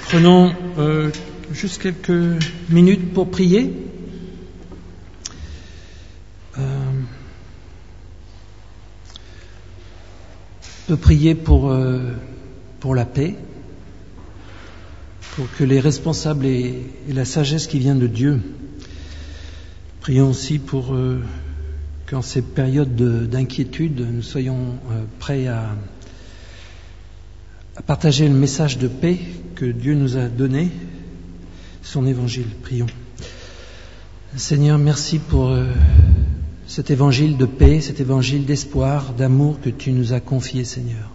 Prenons juste quelques minutes pour prier. On peut prier pour la paix, pour que les responsables et la sagesse qui vient de Dieu. Prions aussi pour qu'en ces périodes d'inquiétude, nous soyons prêts à partager le message de paix que Dieu nous a donné, son évangile. Prions. Seigneur, merci pour cet évangile de paix, cet évangile d'espoir, d'amour que tu nous as confié, Seigneur.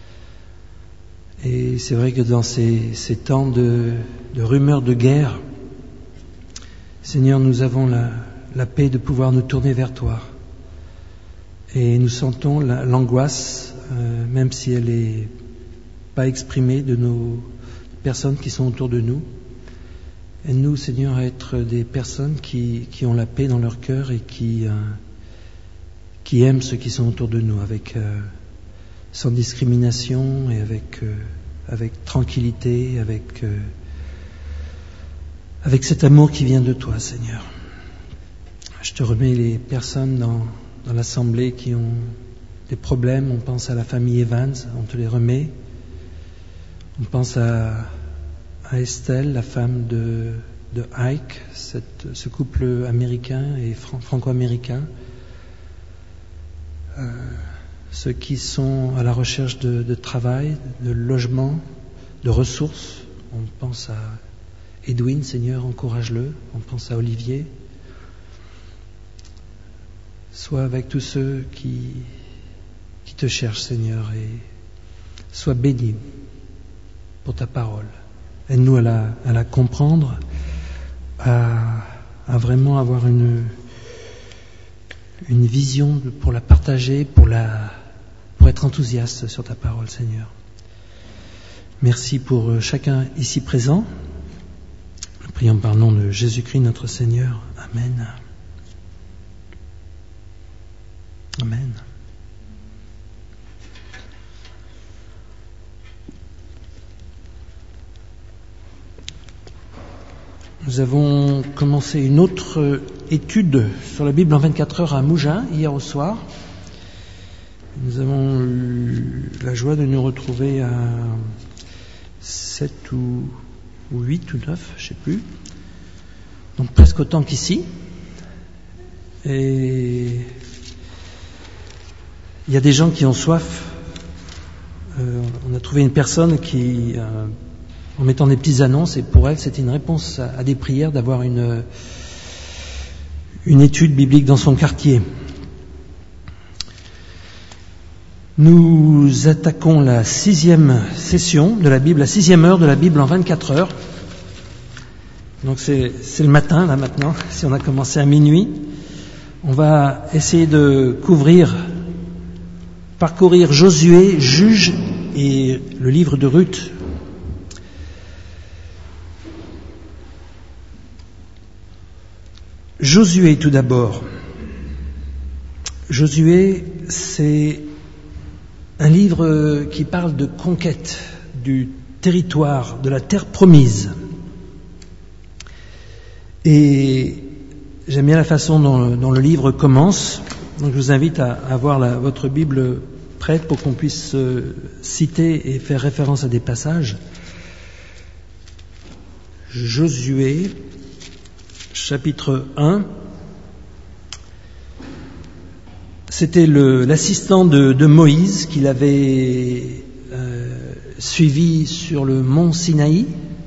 Et c'est vrai que dans ces temps de rumeurs de guerre, Seigneur, nous avons la paix de pouvoir nous tourner vers toi. Et nous sentons l'angoisse, même si elle est pas exprimée, de nos personnes qui sont autour de nous. Aide-nous, Seigneur, à être des personnes qui ont la paix dans leur cœur et qui aiment ceux qui sont autour de nous, sans discrimination et avec tranquillité, avec cet amour qui vient de toi, Seigneur. Je te remets les personnes dans l'assemblée qui ont des problèmes. On pense à la famille Evans, on te les remet. On pense à Estelle, la femme de Ike, ce couple américain et franco-américain. Ceux qui sont à la recherche de travail, de logement, de ressources. On pense à Edwin, Seigneur, encourage-le. On pense à Olivier. Sois avec tous ceux qui te cherchent, Seigneur, et sois béni pour ta parole. Aide-nous à la comprendre, à vraiment avoir une vision pour la partager, pour être enthousiaste sur ta parole, Seigneur. Merci pour chacun ici présent. Nous prions par le nom de Jésus-Christ notre Seigneur. Amen. Amen. Nous avons commencé une autre étude sur la Bible en 24 heures à Mougins hier au soir. Nous avons eu la joie de nous retrouver à 7 ou 8 ou 9, je ne sais plus. Donc presque autant qu'ici. Et il y a des gens qui ont soif. On a trouvé une personne qui, en mettant des petites annonces, et pour elle c'était une réponse à des prières d'avoir une étude biblique dans son quartier. Nous attaquons la 6e session de la Bible, la 6e heure de la Bible en 24 heures. Donc c'est le matin là maintenant, si on a commencé à minuit. On va essayer de parcourir Josué, Juge et le livre de Ruth. Josué tout d'abord. Josué, c'est un livre qui parle de conquête du territoire, de la terre promise. Et j'aime bien la façon dont le livre commence. Donc je vous invite à avoir votre Bible prête pour qu'on puisse citer et faire référence à des passages. Josué, chapitre 1. C'était l'assistant de Moïse qu'il avait suivi sur le mont Sinaï,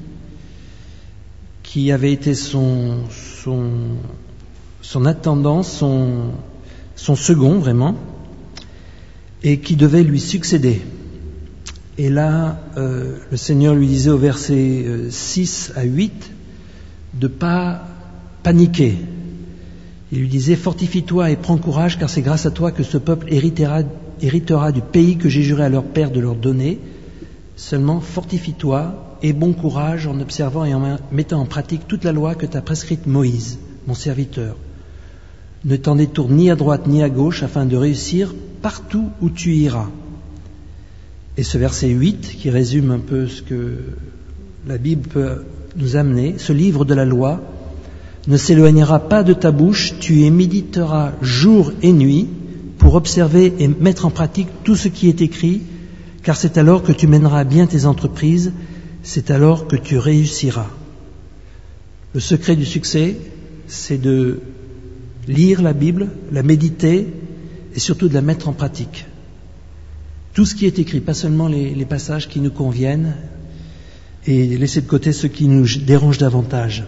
qui avait été son attendant, son second vraiment, et qui devait lui succéder. Et là, le Seigneur lui disait au verset 6 à 8 de pas paniquer. Il lui disait: fortifie-toi et prends courage, car c'est grâce à toi que ce peuple héritera du pays que j'ai juré à leur père de leur donner. Seulement fortifie-toi et bon courage en observant et en mettant en pratique toute la loi que t'a prescrite Moïse, mon serviteur. Ne t'en détourne ni à droite ni à gauche, afin de réussir partout où tu iras. Et ce verset 8, qui résume un peu ce que la Bible peut nous amener, ce livre de la loi ne s'éloignera pas de ta bouche, tu y méditeras jour et nuit pour observer et mettre en pratique tout ce qui est écrit, car c'est alors que tu mèneras bien tes entreprises, c'est alors que tu réussiras. Le secret du succès, c'est de lire la Bible, la méditer et surtout de la mettre en pratique. Tout ce qui est écrit, pas seulement les passages qui nous conviennent, et laisser de côté ceux qui nous dérangent davantage.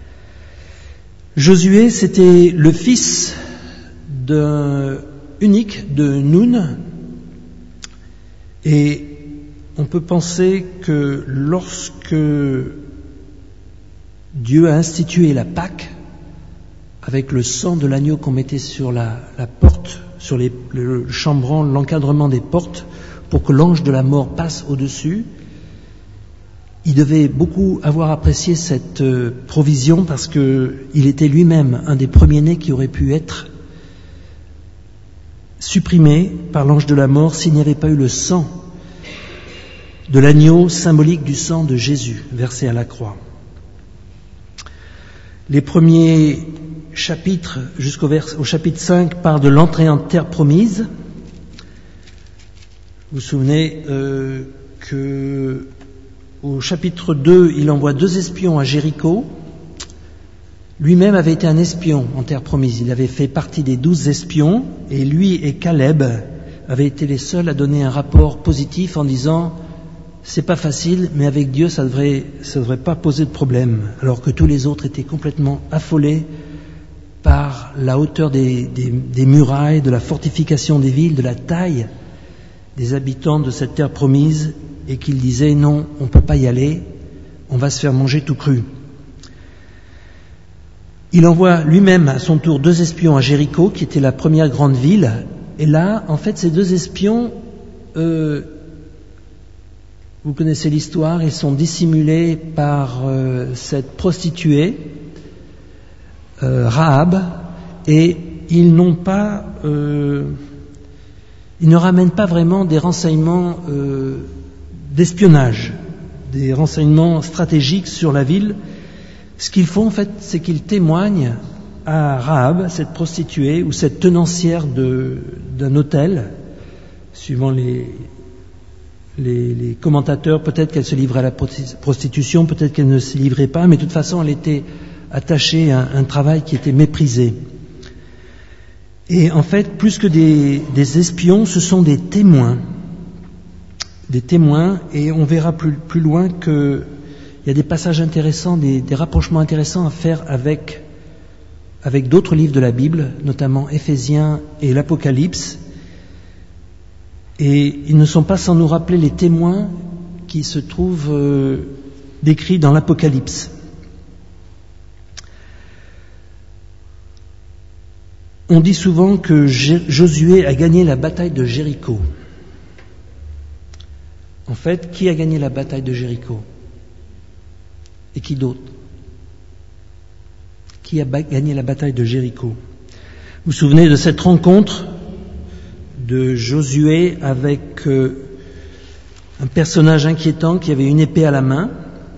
Josué, c'était le fils unique de Nun, et on peut penser que lorsque Dieu a institué la Pâque, avec le sang de l'agneau qu'on mettait sur la porte, sur le chambranle, l'encadrement des portes, pour que l'ange de la mort passe au-dessus, il devait beaucoup avoir apprécié cette provision parce qu'il était lui-même un des premiers-nés qui aurait pu être supprimé par l'ange de la mort s'il n'y avait pas eu le sang de l'agneau symbolique du sang de Jésus versé à la croix. Les premiers chapitres jusqu'au chapitre 5 parlent de l'entrée en terre promise. Vous vous souvenez que au chapitre 2, il envoie 2 espions à Jéricho. Lui-même avait été un espion en terre promise. Il avait fait partie des 12 espions et lui et Caleb avaient été les seuls à donner un rapport positif en disant « c'est pas facile, mais avec Dieu ça devrait pas poser de problème », alors que tous les autres étaient complètement affolés par la hauteur des murailles, de la fortification des villes, de la taille des habitants de cette terre promise, et qu'ils disaient « non, on ne peut pas y aller, on va se faire manger tout cru ». Il envoie lui-même à son tour 2 espions à Jéricho, qui était la première grande ville, et là, en fait, ces 2 espions, vous connaissez l'histoire, ils sont dissimulés par cette prostituée, Rahab, et ils ne ramènent pas vraiment des renseignements d'espionnage, des renseignements stratégiques sur la ville. Ce qu'ils font en fait, c'est qu'ils témoignent à Rahab, cette prostituée ou cette tenancière d'un hôtel, suivant les commentateurs, peut-être qu'elle se livrait à la prostitution, peut-être qu'elle ne se livrait pas, mais de toute façon elle était attachée à un travail qui était méprisé. Et en fait, plus que des espions, ce sont des témoins, et on verra plus loin qu'il y a des passages intéressants, des rapprochements intéressants à faire avec d'autres livres de la Bible, notamment Éphésiens et l'Apocalypse. Et ils ne sont pas sans nous rappeler les témoins qui se trouvent décrits dans l'Apocalypse. On dit souvent que Josué a gagné la bataille de Jéricho. En fait, qui a gagné la bataille de Jéricho ? Et qui d'autre ? Qui a gagné la bataille de Jéricho ? Vous vous souvenez de cette rencontre de Josué avec un personnage inquiétant qui avait une épée à la main.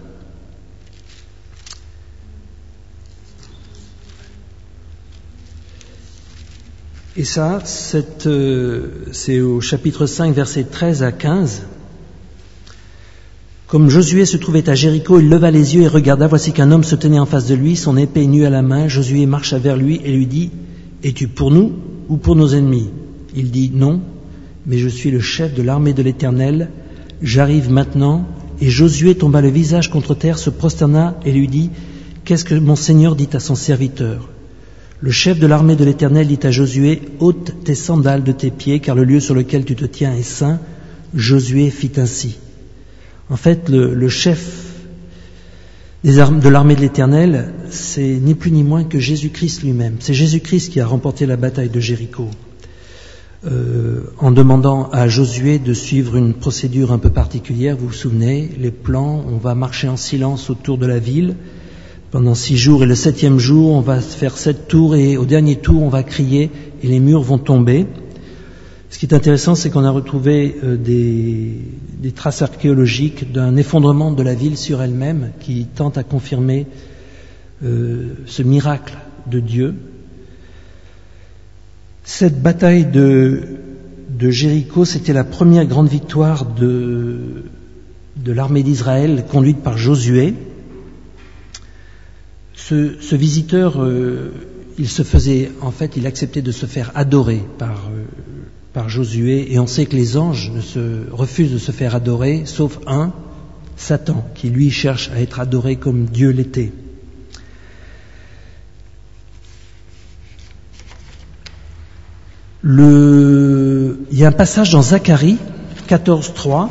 Et ça, c'est au chapitre 5, versets 13 à 15. Comme Josué se trouvait à Jéricho, il leva les yeux et regarda, voici qu'un homme se tenait en face de lui, son épée nue à la main. Josué marcha vers lui et lui dit, « Es-tu pour nous ou pour nos ennemis ?» Il dit, « Non, mais je suis le chef de l'armée de l'Éternel. J'arrive maintenant. » Et Josué tomba le visage contre terre, se prosterna et lui dit, « Qu'est-ce que mon Seigneur dit à son serviteur ?» Le chef de l'armée de l'Éternel dit à Josué, « Ôte tes sandales de tes pieds, car le lieu sur lequel tu te tiens est saint. » Josué fit ainsi. En fait, le chef de l'armée de l'Éternel, c'est ni plus ni moins que Jésus-Christ lui-même. C'est Jésus-Christ qui a remporté la bataille de Jéricho, en demandant à Josué de suivre une procédure un peu particulière. Vous vous souvenez, les plans, on va marcher en silence autour de la ville pendant 6 jours, et le 7e jour, on va faire 7 tours, et au dernier tour, on va crier, et les murs vont tomber. Ce qui est intéressant, c'est qu'on a retrouvé des traces archéologiques d'un effondrement de la ville sur elle-même qui tente à confirmer ce miracle de Dieu. Cette bataille de Jéricho, c'était la première grande victoire de l'armée d'Israël conduite par Josué. Ce visiteur, il acceptait de se faire adorer par Josué, et on sait que les anges refusent de se faire adorer, sauf un, Satan, qui lui cherche à être adoré comme Dieu l'était. Il y a un passage dans Zacharie 14:3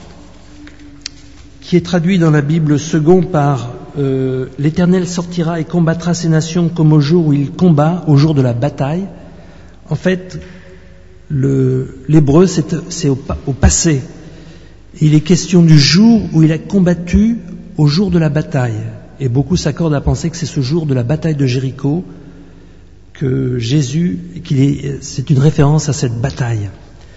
qui est traduit dans la Bible second par l'Éternel sortira et combattra ces nations comme au jour où il combat, au jour de la bataille. En fait, l'hébreu c'est au passé. Il est question du jour où il a combattu au jour de la bataille. Et beaucoup s'accordent à penser que c'est ce jour de la bataille de Jéricho que c'est une référence à cette bataille.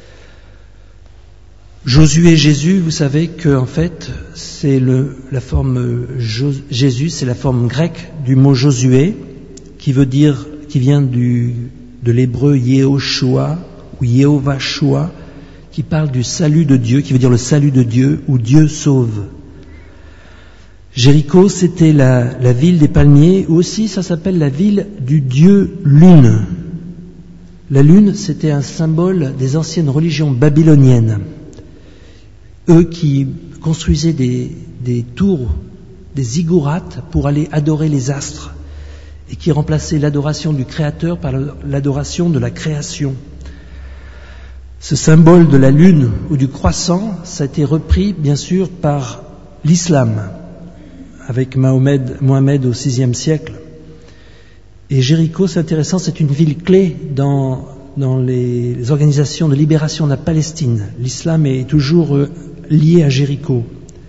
Josué et Jésus, vous savez que en fait, c'est la forme Jésus, c'est la forme grecque du mot Josué, qui vient de l'hébreu Yehoshua ou Yehovah-Shua, qui parle du salut de Dieu, qui veut dire le salut de Dieu ou Dieu sauve. Jéricho, c'était la ville des palmiers, ou aussi ça s'appelle la ville du dieu Lune. La lune, c'était un symbole des anciennes religions babyloniennes. Eux qui construisaient des tours, des ziggourats pour aller adorer les astres, et qui remplaçaient l'adoration du Créateur par l'adoration de la création. Ce symbole de la lune ou du croissant, ça a été repris bien sûr par l'islam, avec Mohammed au VIe siècle. Et Jéricho, c'est intéressant, c'est une ville clé dans les organisations de libération de la Palestine. L'islam est toujours lié à Jéricho.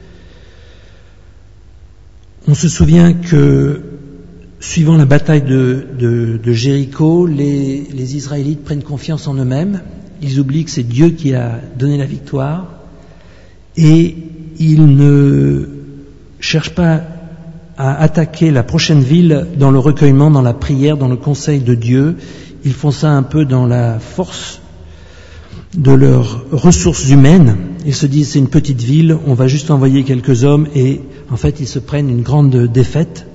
On se souvient que, suivant la bataille de Jéricho, les Israélites prennent confiance en eux-mêmes. Ils oublient que c'est Dieu qui a donné la victoire. Et ils ne cherchent pas à attaquer la prochaine ville dans le recueillement, dans la prière, dans le conseil de Dieu. Ils font ça un peu dans la force de leurs ressources humaines. Ils se disent c'est une petite ville, on va juste envoyer quelques hommes, et en fait ils se prennent une grande défaite.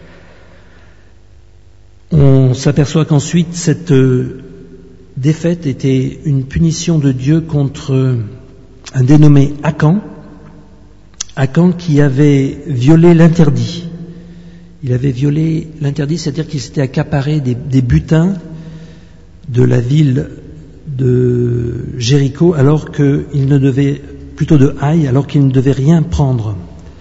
On s'aperçoit qu'ensuite cette défaite était une punition de Dieu contre un dénommé Akan qui avait violé l'interdit. Il avait violé l'interdit, c'est-à-dire qu'il s'était accaparé des butins de la ville de Jéricho, alors qu'il ne devait, plutôt de Haï, alors qu'il ne devait rien prendre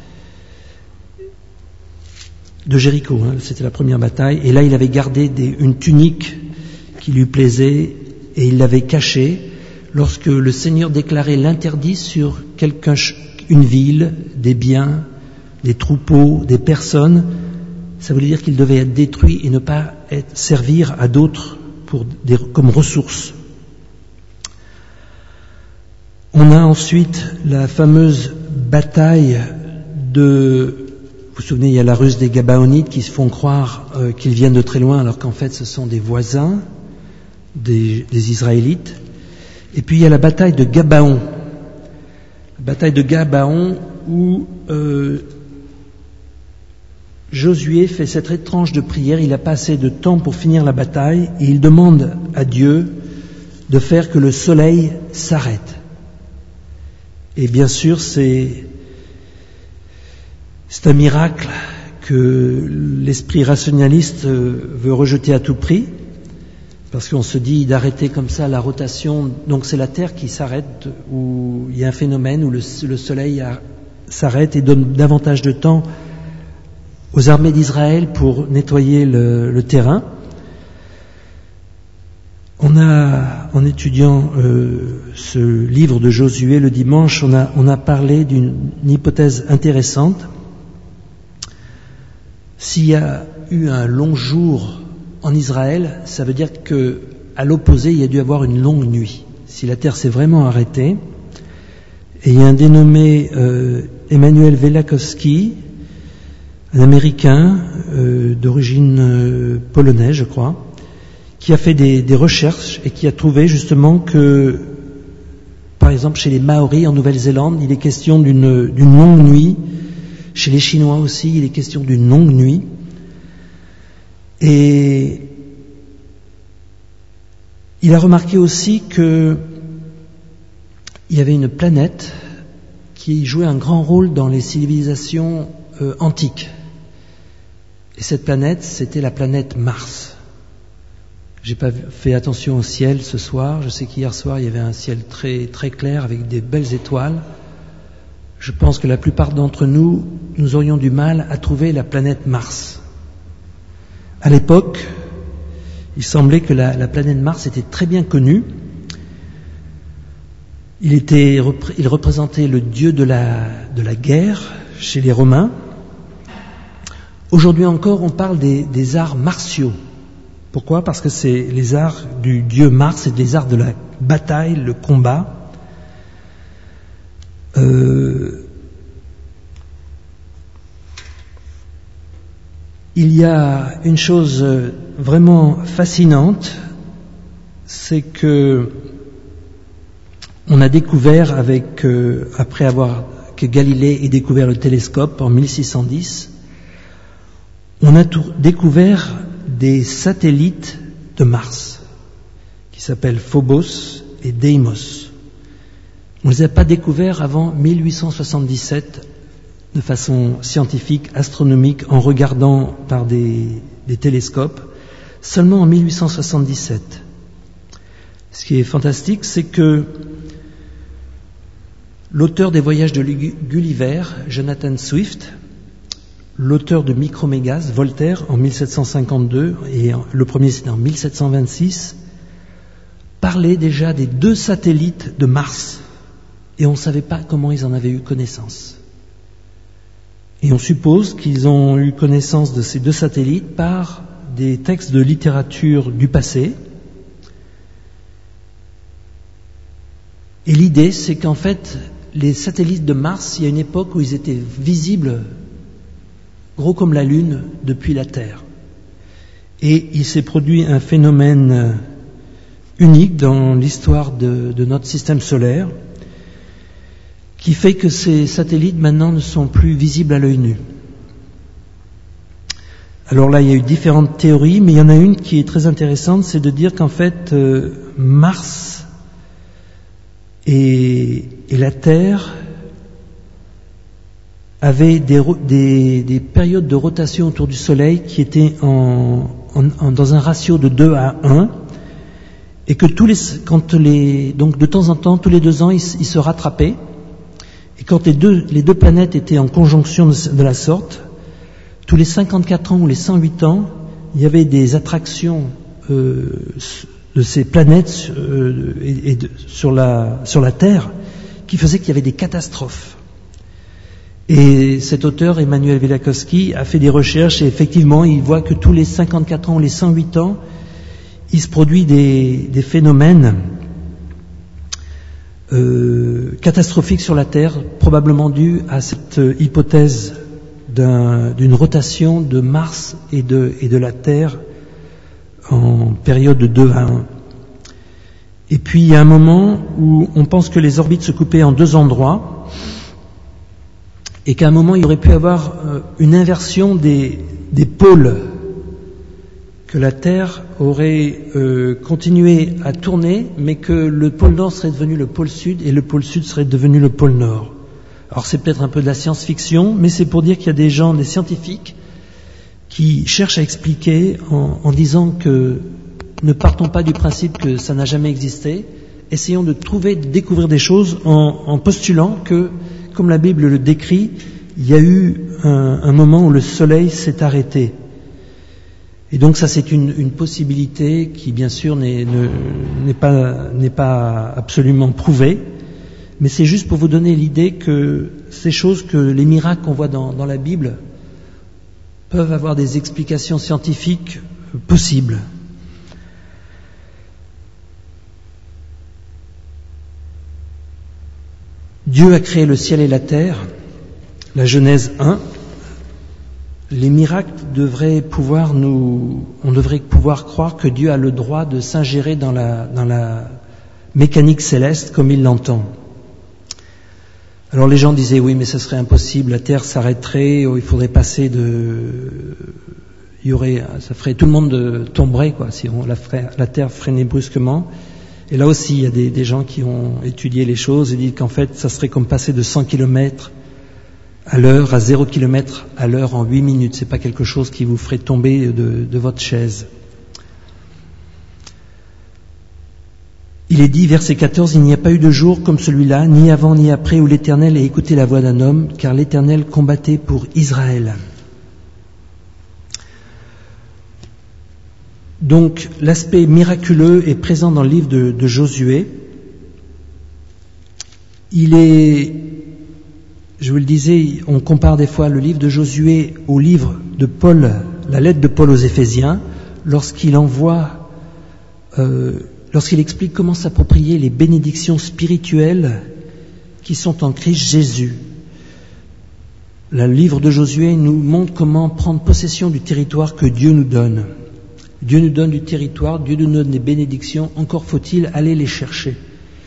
de Jéricho. C'était la première bataille. Et là, il avait gardé une tunique qui lui plaisait et il l'avait cachée. Lorsque le Seigneur déclarait l'interdit sur une ville, des biens, des troupeaux, des personnes, ça voulait dire qu'il devait être détruit et ne pas servir à d'autres comme ressources. On a ensuite la fameuse bataille vous vous souvenez, il y a la ruse des Gabaonites qui se font croire qu'ils viennent de très loin alors qu'en fait ce sont des voisins des Israélites. Et puis il y a la bataille de Gabaon. La bataille de Gabaon où Josué fait cette étrange de prière, il n'a pas assez de temps pour finir la bataille et il demande à Dieu de faire que le soleil s'arrête. Et bien sûr, c'est un miracle que l'esprit rationaliste veut rejeter à tout prix, parce qu'on se dit d'arrêter comme ça la rotation, donc c'est la Terre qui s'arrête, où il y a un phénomène où le soleil s'arrête et donne davantage de temps aux armées d'Israël pour nettoyer le terrain. On a, en étudiant ce livre de Josué le dimanche, on a parlé d'une hypothèse intéressante. S'il y a eu un long jour en Israël, ça veut dire que, à l'opposé, il y a dû avoir une longue nuit. si la Terre s'est vraiment arrêtée. Et il y a un dénommé Emanuel Veličkovský, un Américain d'origine polonaise, je crois, qui a fait des recherches et qui a trouvé justement que, par exemple, chez les Maoris en Nouvelle-Zélande, il est question d'une longue nuit. Chez les Chinois aussi, il est question d'une longue nuit. Et il a remarqué aussi que il y avait une planète qui jouait un grand rôle dans les civilisations antiques. Et cette planète, c'était la planète Mars. J'ai pas fait attention au ciel ce soir. Je sais qu'hier soir, il y avait un ciel très, très clair avec des belles étoiles. Je pense que la plupart d'entre nous, nous aurions du mal à trouver la planète Mars. À l'époque, il semblait que la planète Mars était très bien connue. Il représentait le dieu de la guerre chez les Romains. Aujourd'hui encore, on parle des arts martiaux. Pourquoi ? Parce que c'est les arts du dieu Mars, c'est les arts de la bataille, le combat. Il y a une chose vraiment fascinante, c'est que on a découvert après que Galilée ait découvert le télescope en 1610, on a découvert des satellites de Mars qui s'appellent Phobos et Deimos. On ne les a pas découverts avant 1877 de façon scientifique, astronomique, en regardant par des télescopes, seulement en 1877. Ce qui est fantastique, c'est que l'auteur des Voyages de Gulliver, Jonathan Swift, l'auteur de Micromégas, Voltaire, en 1752, et le premier c'était en 1726, parlait déjà des 2 satellites de Mars, et on ne savait pas comment ils en avaient eu connaissance. Et on suppose qu'ils ont eu connaissance de ces 2 satellites par des textes de littérature du passé. Et l'idée, c'est qu'en fait, les satellites de Mars, il y a une époque où ils étaient visibles, gros comme la Lune, depuis la Terre. Et il s'est produit un phénomène unique dans l'histoire de notre système solaire, qui fait que ces satellites maintenant ne sont plus visibles à l'œil nu. Alors là, il y a eu différentes théories, mais il y en a une qui est très intéressante, c'est de dire qu'en fait, Mars et la Terre avaient des périodes de rotation autour du Soleil qui étaient dans un ratio de 2 à 1, et que donc de temps en temps, tous les 2 ans, ils se rattrapaient. Et quand les deux planètes étaient en conjonction de la sorte, tous les 54 ans ou les 108 ans, il y avait des attractions de ces planètes sur la Terre qui faisaient qu'il y avait des catastrophes. Et cet auteur, Emanuel Veličkovský, a fait des recherches et effectivement, il voit que tous les 54 ans ou les 108 ans, il se produit des phénomènes catastrophique sur la Terre, probablement dû à cette hypothèse d'une rotation de Mars et de la Terre en période de 2 à 1. Et puis il y a un moment où on pense que les orbites se coupaient en 2 endroits et qu'à un moment il y aurait pu avoir une inversion des pôles, que la Terre aurait continué à tourner, mais que le pôle nord serait devenu le pôle sud et le pôle sud serait devenu le pôle nord. Alors c'est peut-être un peu de la science-fiction, mais c'est pour dire qu'il y a des scientifiques, qui cherchent à expliquer en disant que ne partons pas du principe que ça n'a jamais existé, essayons de découvrir des choses en postulant que, comme la Bible le décrit, il y a eu un moment où le soleil s'est arrêté. Et donc ça c'est une possibilité qui bien sûr n'est pas absolument prouvée, mais c'est juste pour vous donner l'idée que ces choses, que les miracles qu'on voit dans la Bible peuvent avoir des explications scientifiques possibles. Dieu a créé le ciel et la terre, la Genèse 1. Les miracles on devrait pouvoir croire que Dieu a le droit de s'ingérer dans la mécanique céleste comme il l'entend. Alors les gens disaient oui, mais ça serait impossible, la terre s'arrêterait, il faudrait passer tout le monde tomberait quoi si la terre freinait brusquement. Et là aussi, il y a des gens qui ont étudié les choses et disent qu'en fait, ça serait comme passer de 100 km à l'heure à 0 km à l'heure en 8 minutes. C'est pas quelque chose qui vous ferait tomber de votre chaise. Il est dit, verset 14, « Il n'y a pas eu de jour comme celui-là, ni avant ni après, où l'Éternel ait écouté la voix d'un homme, car l'Éternel combattait pour Israël. » Donc, l'aspect miraculeux est présent dans le livre de Josué. Il est, je vous le disais, on compare des fois le livre de Josué au livre de Paul, la lettre de Paul aux Éphésiens, lorsqu'il explique comment s'approprier les bénédictions spirituelles qui sont en Christ Jésus. Le livre de Josué nous montre comment prendre possession du territoire que Dieu nous donne. Dieu nous donne du territoire, Dieu nous donne des bénédictions, encore faut-il aller les chercher.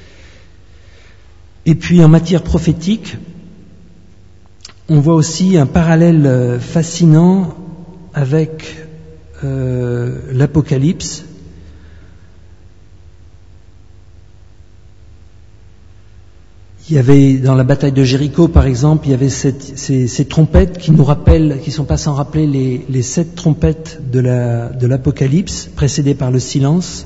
Et puis en matière prophétique, on voit aussi un parallèle fascinant avec l'Apocalypse. Il y avait dans la bataille de Jéricho, par exemple, il y avait ces trompettes qui sont pas sans rappeler les 7 trompettes de l'Apocalypse, précédées par le silence.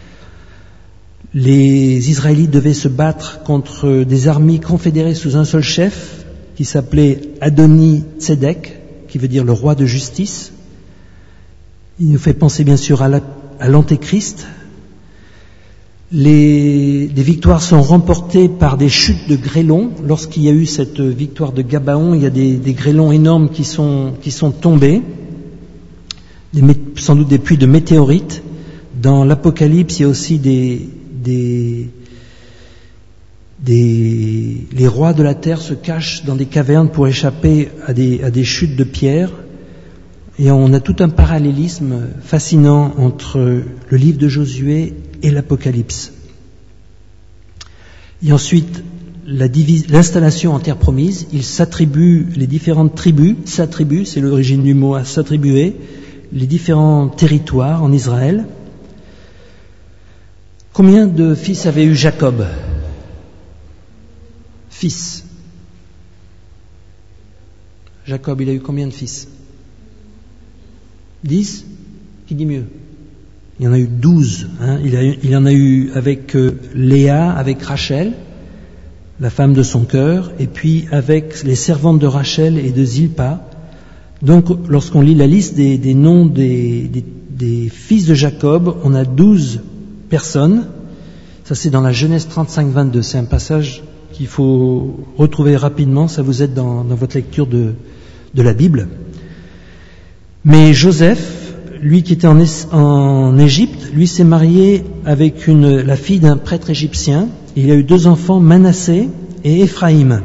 Les Israélites devaient se battre contre des armées confédérées sous un seul chef, qui s'appelait Adoni-Tzedek, qui veut dire le roi de justice. Il nous fait penser bien sûr à l'Antéchrist. Des victoires sont remportées par des chutes de grêlons. Lorsqu'il y a eu cette victoire de Gabaon, il y a des grêlons énormes qui sont tombés, sans doute des pluies de météorites. Dans l'Apocalypse, il y a aussi les rois de la terre se cachent dans des cavernes pour échapper à des chutes de pierres. Et on a tout un parallélisme fascinant entre le livre de Josué et l'Apocalypse. Et ensuite, l'installation en terre promise, il s'attribue les différentes tribus, c'est l'origine du mot à s'attribuer, les différents territoires en Israël. Combien de fils avait eu Jacob ? Fils. Jacob, il a eu combien de fils ? 10 ? Qui dit mieux ? Il y en a eu 12. Il en a eu avec Léa, avec Rachel, la femme de son cœur, et puis avec les servantes de Rachel et de Zilpa. Donc, lorsqu'on lit la liste des noms des fils de Jacob, on a 12 personnes. Ça, c'est dans la Genèse 35-22. C'est un passage qu'il faut retrouver rapidement. Ça vous aide dans votre lecture de la Bible. Mais Joseph, lui qui était en Égypte, lui s'est marié avec la fille d'un prêtre égyptien. Il a eu 2 enfants, Manassé et Éphraïm.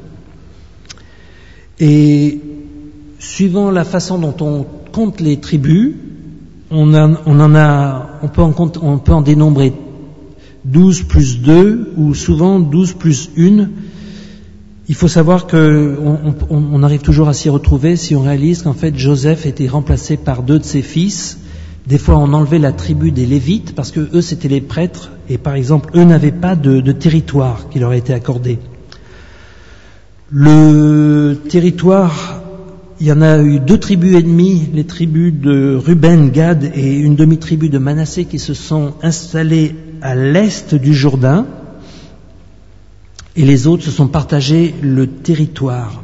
Et suivant la façon dont on compte les tribus, on peut en dénombrer 12 plus 2 ou souvent 12 plus 1. Il faut savoir qu'on arrive toujours à s'y retrouver si on réalise qu'en fait Joseph était remplacé par 2 de ses fils. Des fois on enlevait la tribu des Lévites parce que eux c'était les prêtres et par exemple eux n'avaient pas de territoire qui leur a été accordé. Le territoire, il y en a eu 2 tribus ennemies, les tribus de Ruben, Gad et une demi-tribu de Manassé qui se sont installées à l'est du Jourdain. Et les autres se sont partagés le territoire.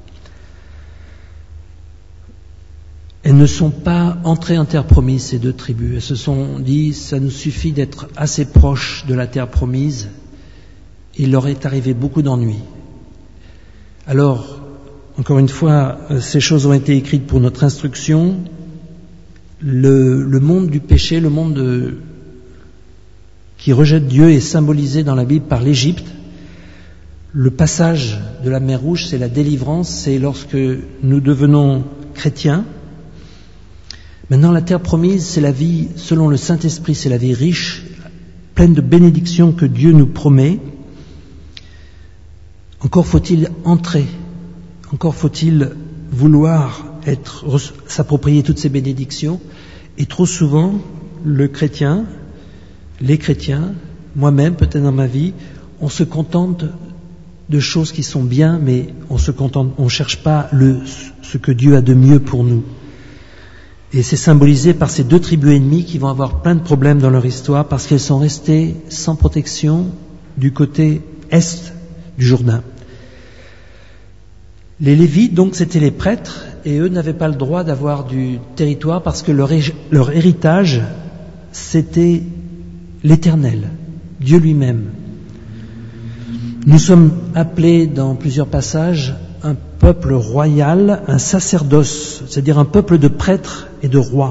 Elles ne sont pas entrées en terre promise, ces 2 tribus. Elles se sont dit, ça nous suffit d'être assez proches de la terre promise. Il leur est arrivé beaucoup d'ennuis. Alors, encore une fois, ces choses ont été écrites pour notre instruction. Le monde du péché, le monde, qui rejette Dieu est symbolisé dans la Bible par l'Égypte. Le passage de la mer Rouge, c'est la délivrance, c'est lorsque nous devenons chrétiens. Maintenant, la terre promise, c'est la vie selon le Saint-Esprit, c'est la vie riche, pleine de bénédictions que Dieu nous promet. Encore faut-il entrer, encore faut-il vouloir s'approprier toutes ces bénédictions. Et trop souvent, les chrétiens, moi-même peut-être dans ma vie, on se contente de choses qui sont bien, mais on cherche pas ce que Dieu a de mieux pour nous. Et c'est symbolisé par ces deux tribus ennemies qui vont avoir plein de problèmes dans leur histoire parce qu'elles sont restées sans protection du côté est du Jourdain. Les Lévites, donc, c'était les prêtres, et eux n'avaient pas le droit d'avoir du territoire parce que leur héritage, c'était l'Éternel, Dieu lui-même. Nous sommes appelés dans plusieurs passages un peuple royal, un sacerdoce, c'est-à-dire un peuple de prêtres et de rois.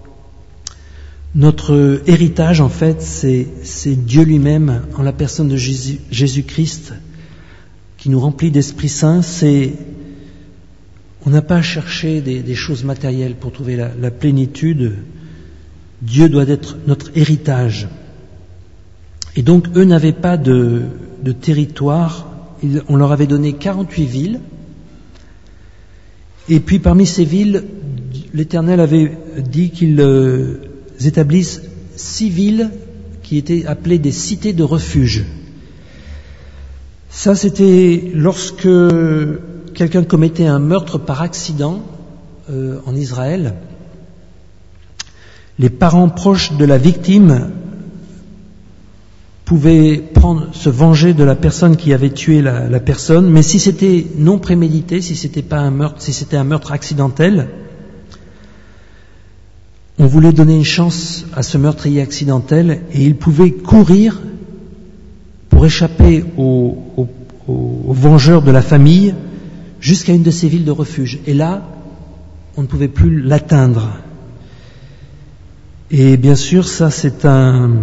Notre héritage, en fait, c'est Dieu lui-même, en la personne de Jésus-Christ, qui nous remplit d'Esprit Saint. On n'a pas à chercher des choses matérielles pour trouver la plénitude. Dieu doit être notre héritage. Et donc, eux n'avaient pas de territoire. On leur avait donné 48 villes. Et puis, parmi ces villes, l'Éternel avait dit qu'ils établissent 6 villes qui étaient appelées des cités de refuge. Ça, c'était lorsque quelqu'un commettait un meurtre par accident en Israël. Les parents proches de la victime pouvaient se venger de la personne qui avait tué la personne, mais si c'était non prémédité, si c'était un meurtre accidentel, on voulait donner une chance à ce meurtrier accidentel et il pouvait courir pour échapper aux vengeurs de la famille jusqu'à une de ces villes de refuge. Et là, on ne pouvait plus l'atteindre. Et bien sûr, ça c'est une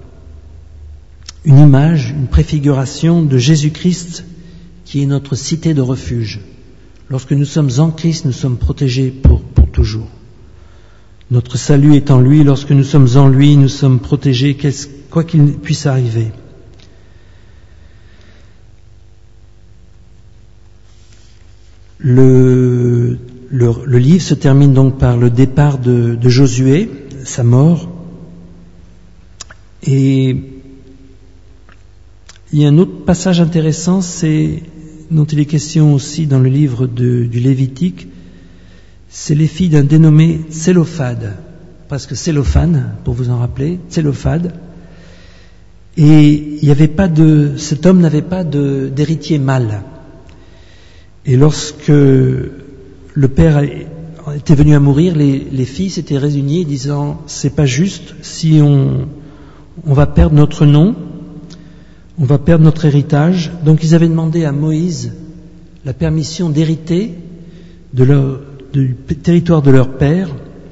image, une préfiguration de Jésus-Christ qui est notre cité de refuge. Lorsque nous sommes en Christ, nous sommes protégés pour toujours. Notre salut est en lui, lorsque nous sommes en lui, nous sommes protégés, quoi qu'il puisse arriver. Le livre se termine donc par le départ de Josué, sa mort. Et il y a un autre passage intéressant, dont il est question aussi dans le livre du Lévitique, c'est les filles d'un dénommé Tsélophade, presque cellophane, pour vous en rappeler, Tsélophade. Et cet homme n'avait pas d'héritier mâle. Et lorsque le père était venu à mourir, les filles s'étaient réunies disant, c'est pas juste, si on va perdre notre nom, on va perdre notre héritage. Donc ils avaient demandé à Moïse la permission d'hériter du territoire de leur père.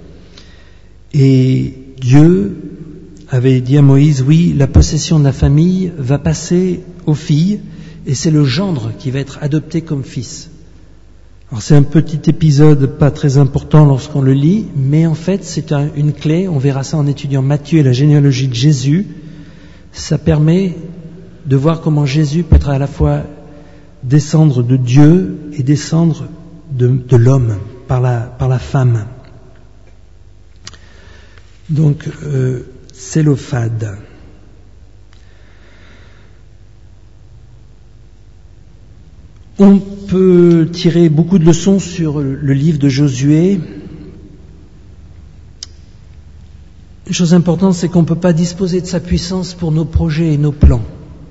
Et Dieu avait dit à Moïse, oui, la possession de la famille va passer aux filles, et c'est le gendre qui va être adopté comme fils. Alors c'est un petit épisode pas très important lorsqu'on le lit, mais en fait c'est une clé, on verra ça en étudiant Matthieu et la généalogie de Jésus. Ça permet de voir comment Jésus peut être à la fois descendre de Dieu et descendre de l'homme par la femme. Donc, Tsélophade. On peut tirer beaucoup de leçons sur le livre de Josué. Une chose importante, c'est qu'on ne peut pas disposer de sa puissance pour nos projets et nos plans.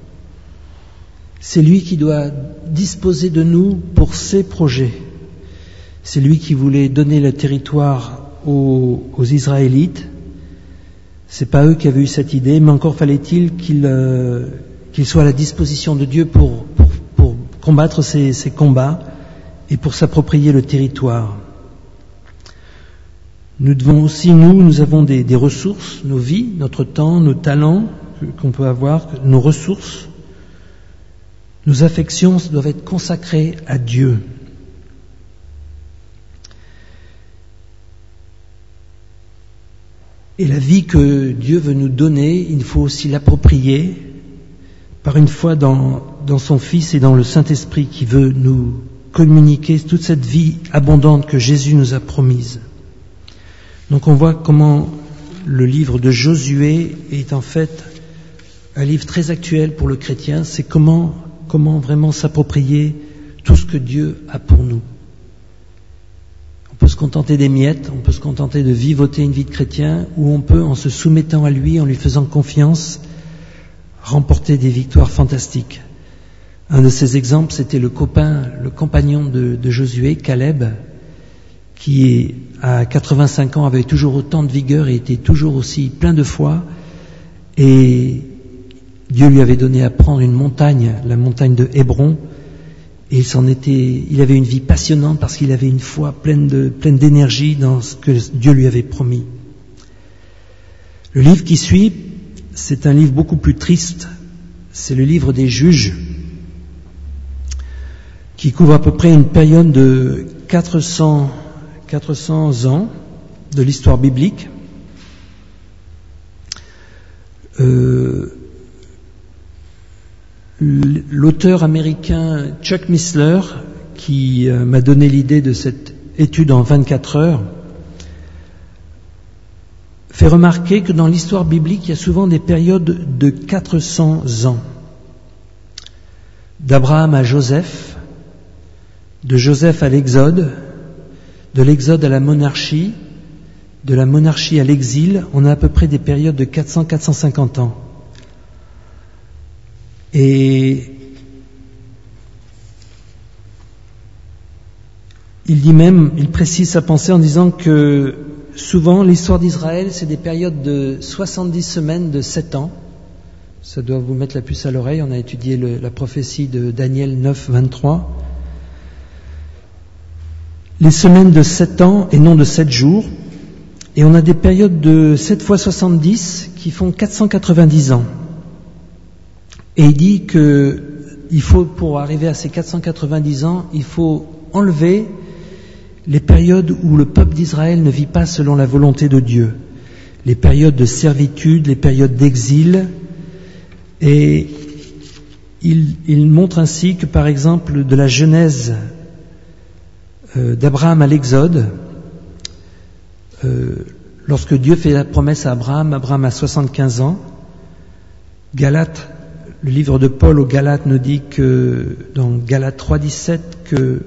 C'est lui qui doit disposer de nous pour ses projets. C'est lui qui voulait donner le territoire aux Israélites. C'est pas eux qui avaient eu cette idée, mais encore fallait-il qu'ils soient à la disposition de Dieu pour combattre ces combats et pour s'approprier le territoire. Nous devons aussi, nous avons des ressources, nos vies, notre temps, nos talents qu'on peut avoir, nos ressources. Nos affections doivent être consacrées à Dieu. Et la vie que Dieu veut nous donner, il faut aussi l'approprier par une foi dans son Fils et dans le Saint-Esprit qui veut nous communiquer toute cette vie abondante que Jésus nous a promise. Donc on voit comment le livre de Josué est en fait un livre très actuel pour le chrétien. C'est comment vraiment s'approprier tout ce que Dieu a pour nous. On peut se contenter des miettes, on peut se contenter de vivoter une vie de chrétien, ou on peut, en se soumettant à lui, en lui faisant confiance, remporter des victoires fantastiques. Un de ces exemples, c'était le compagnon de Josué, Caleb, qui à 85 ans avait toujours autant de vigueur et était toujours aussi plein de foi. Et Dieu lui avait donné à prendre une montagne, la montagne de Hébron, et il avait une vie passionnante parce qu'il avait une foi pleine d'énergie dans ce que Dieu lui avait promis. Le livre qui suit, c'est un livre beaucoup plus triste. C'est le livre des Juges, qui couvre à peu près une période de 400 ans de l'histoire biblique. L'auteur américain Chuck Missler, qui m'a donné l'idée de cette étude en 24 heures, fait remarquer que dans l'histoire biblique, il y a souvent des périodes de 400 ans. D'Abraham à Joseph, de Joseph à l'Exode, de l'Exode à la monarchie, de la monarchie à l'exil, on a à peu près des périodes de 400-450 ans. Et il précise sa pensée en disant que souvent l'histoire d'Israël, c'est des périodes de 70 semaines de 7 ans. Ça doit vous mettre la puce à l'oreille, on a étudié la prophétie de Daniel 9, 23. Les semaines de 7 ans et non de 7 jours. Et on a des périodes de 7 fois 70 qui font 490 ans. Et il dit que pour arriver à ces 490 ans, il faut enlever les périodes où le peuple d'Israël ne vit pas selon la volonté de Dieu. Les périodes de servitude, les périodes d'exil. Et il montre ainsi que, par exemple, de la Genèse d'Abraham à l'Exode, lorsque Dieu fait la promesse à Abraham a 75 ans. Galates, le livre de Paul aux Galates nous dit que, dans Galates 3,17, que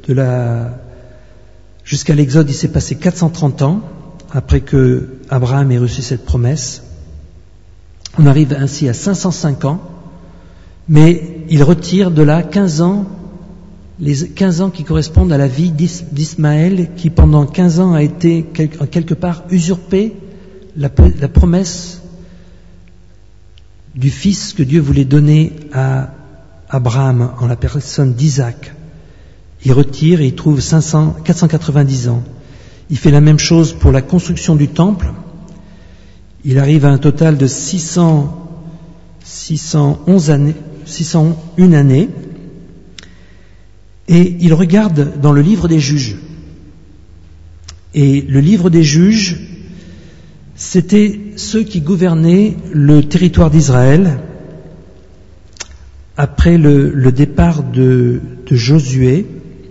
jusqu'à l'Exode, il s'est passé 430 ans après que Abraham ait reçu cette promesse. On arrive ainsi à 505 ans, mais il retire de là 15 ans, les 15 ans qui correspondent à la vie d'Ismaël, qui pendant 15 ans a été quelque part usurpé la promesse du fils que Dieu voulait donner à Abraham en la personne d'Isaac. Il retire et il trouve 490 ans. Il fait la même chose pour la construction du temple. Il arrive à un total de 601 années. Et il regarde dans le livre des Juges. Et le livre des Juges, c'était ceux qui gouvernaient le territoire d'Israël après le départ de Josué.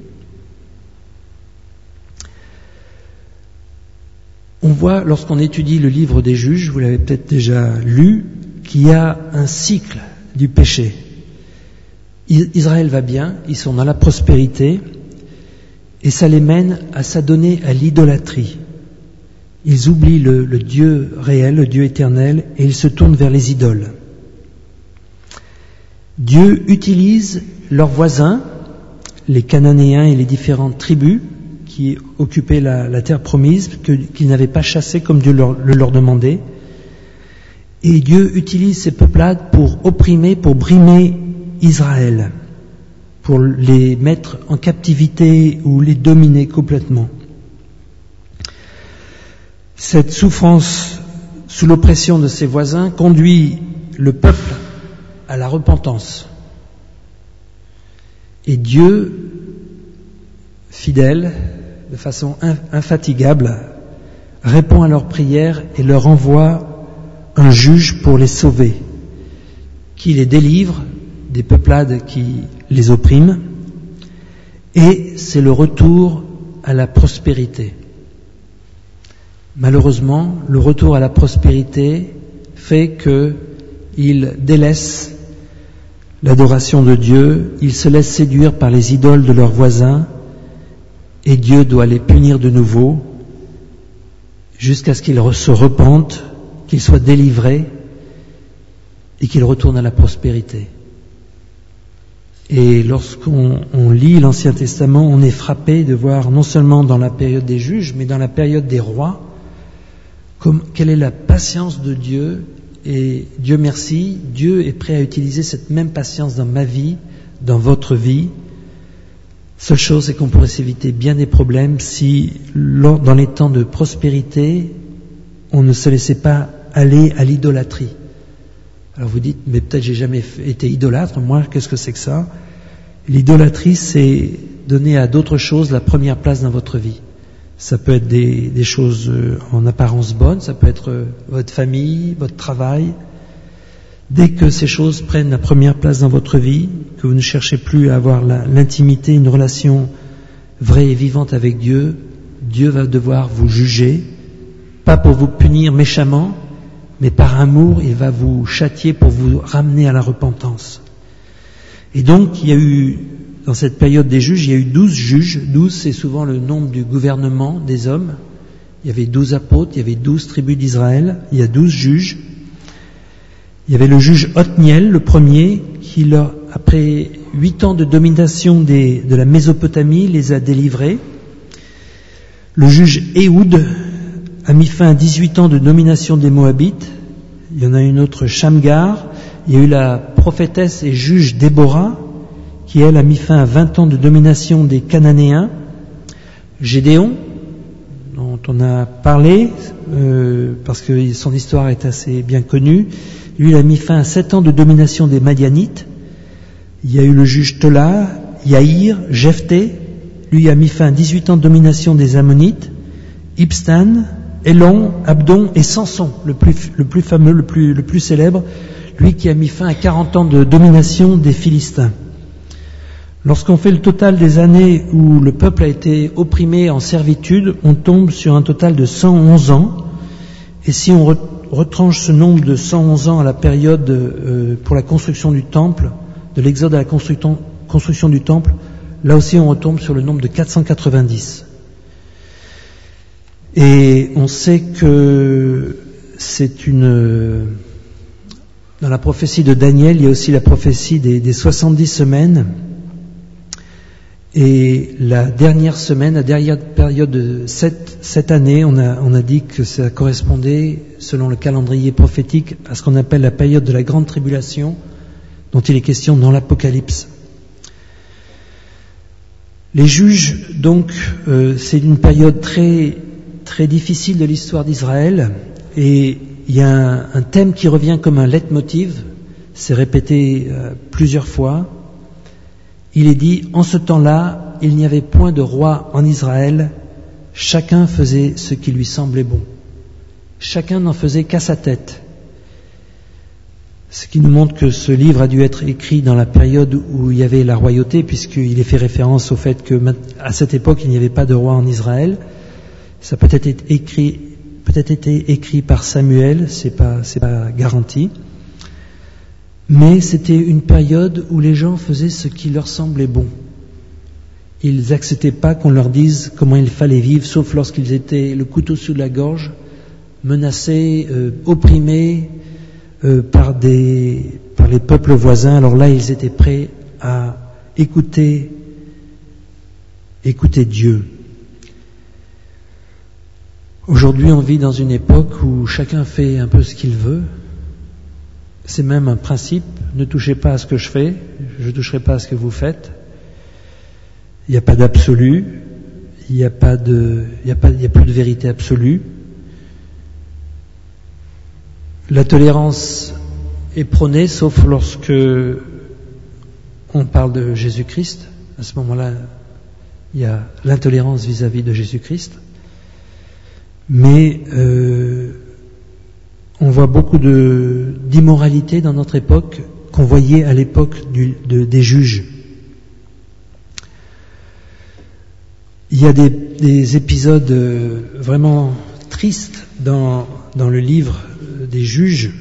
On voit, lorsqu'on étudie le livre des Juges, vous l'avez peut-être déjà lu, qu'il y a un cycle du péché. Israël va bien, ils sont dans la prospérité, et ça les mène à s'adonner à l'idolâtrie. Ils oublient le Dieu réel, le Dieu éternel, et ils se tournent vers les idoles. Dieu utilise leurs voisins, les Cananéens et les différentes tribus qui occupaient la terre promise, qu'ils n'avaient pas chassée comme Dieu le leur demandait. Et Dieu utilise ces peuplades pour opprimer, pour brimer Israël, pour les mettre en captivité ou les dominer complètement. Cette souffrance sous l'oppression de ses voisins conduit le peuple à la repentance. Et Dieu, fidèle, de façon infatigable, répond à leurs prières et leur envoie un juge pour les sauver, qui les délivre des peuplades qui les oppriment, et c'est le retour à la prospérité. Malheureusement, le retour à la prospérité fait qu'ils délaissent l'adoration de Dieu, ils se laissent séduire par les idoles de leurs voisins, et Dieu doit les punir de nouveau, jusqu'à ce qu'ils se repentent, qu'ils soient délivrés, et qu'ils retournent à la prospérité. Et lorsqu'on lit l'Ancien Testament, on est frappé de voir, non seulement dans la période des juges, mais dans la période des rois, quelle est la patience de Dieu. Et Dieu merci, Dieu est prêt à utiliser cette même patience dans ma vie, dans votre vie. Seule chose, c'est qu'on pourrait s'éviter bien des problèmes si, dans les temps de prospérité, on ne se laissait pas aller à l'idolâtrie. Alors vous dites, mais peut-être j'ai jamais été idolâtre, moi, qu'est-ce que c'est que ça? L'idolâtrie, c'est donner à d'autres choses la première place dans votre vie. Ça peut être des choses en apparence bonnes, ça peut être votre famille, votre travail. Dès que ces choses prennent la première place dans votre vie, que vous ne cherchez plus à avoir l'intimité, une relation vraie et vivante avec Dieu, Dieu va devoir vous juger, pas pour vous punir méchamment, mais par amour, il va vous châtier pour vous ramener à la repentance. Et donc, il y a eu, dans cette période des juges, il y a eu 12 juges. 12, c'est souvent le nombre du gouvernement des hommes. Il y avait 12 apôtres, il y avait 12 tribus d'Israël, il y a 12 juges. Il y avait le juge Othniel, le premier, qui, après 8 ans de domination de la Mésopotamie, les a délivrés. Le juge Éhoud a mis fin à 18 ans de domination des Moabites. Il y en a une autre, Shamgar. Il y a eu la prophétesse et juge Déborah, qui elle a mis fin à 20 ans de domination des Cananéens. Gédéon, dont on a parlé, parce que son histoire est assez bien connue. Lui, il a mis fin à 7 ans de domination des Madianites. Il y a eu le juge Tola, Yaïr, Jephthé. Lui a mis fin à 18 ans de domination des Ammonites. Ibstan, Élon, Abdon et Samson, le plus fameux, le plus célèbre, lui qui a mis fin à 40 ans de domination des Philistins. Lorsqu'on fait le total des années où le peuple a été opprimé en servitude, on tombe sur un total de 111 ans. Et si on retranche ce nombre de 111 ans à la période pour la construction du temple, de l'exode à la construction du temple, là aussi on retombe sur le nombre de 490. Et on sait que dans la prophétie de Daniel, il y a aussi la prophétie des 70 semaines. Et la dernière semaine, la dernière période de cette année, on a dit que ça correspondait, selon le calendrier prophétique, à ce qu'on appelle la période de la grande tribulation, dont il est question dans l'Apocalypse. Les juges, donc, c'est une période très, très difficile de l'histoire d'Israël, et il y a un thème qui revient comme un leitmotiv, c'est répété plusieurs fois. Il est dit, en ce temps-là, il n'y avait point de roi en Israël, chacun faisait ce qui lui semblait bon. Chacun n'en faisait qu'à sa tête. Ce qui nous montre que ce livre a dû être écrit dans la période où il y avait la royauté, puisqu'il est fait référence au fait que à cette époque, il n'y avait pas de roi en Israël. Ça peut être été écrit par Samuel, c'est pas garanti. Mais c'était une période où les gens faisaient ce qui leur semblait bon. Ils n'acceptaient pas qu'on leur dise comment il fallait vivre, sauf lorsqu'ils étaient le couteau sous la gorge, menacés, opprimés par les peuples voisins. Alors là, ils étaient prêts à écouter Dieu. Aujourd'hui, on vit dans une époque où chacun fait un peu ce qu'il veut. C'est même un principe, ne touchez pas à ce que je fais, je ne toucherai pas à ce que vous faites. Il n'y a pas d'absolu, il n'y a plus de vérité absolue. La tolérance est prônée, sauf lorsque on parle de Jésus-Christ. À ce moment-là, il y a l'intolérance vis-à-vis de Jésus-Christ. Mais on voit beaucoup d'immoralité dans notre époque qu'on voyait à l'époque des juges. Il y a des épisodes vraiment tristes dans le livre des juges.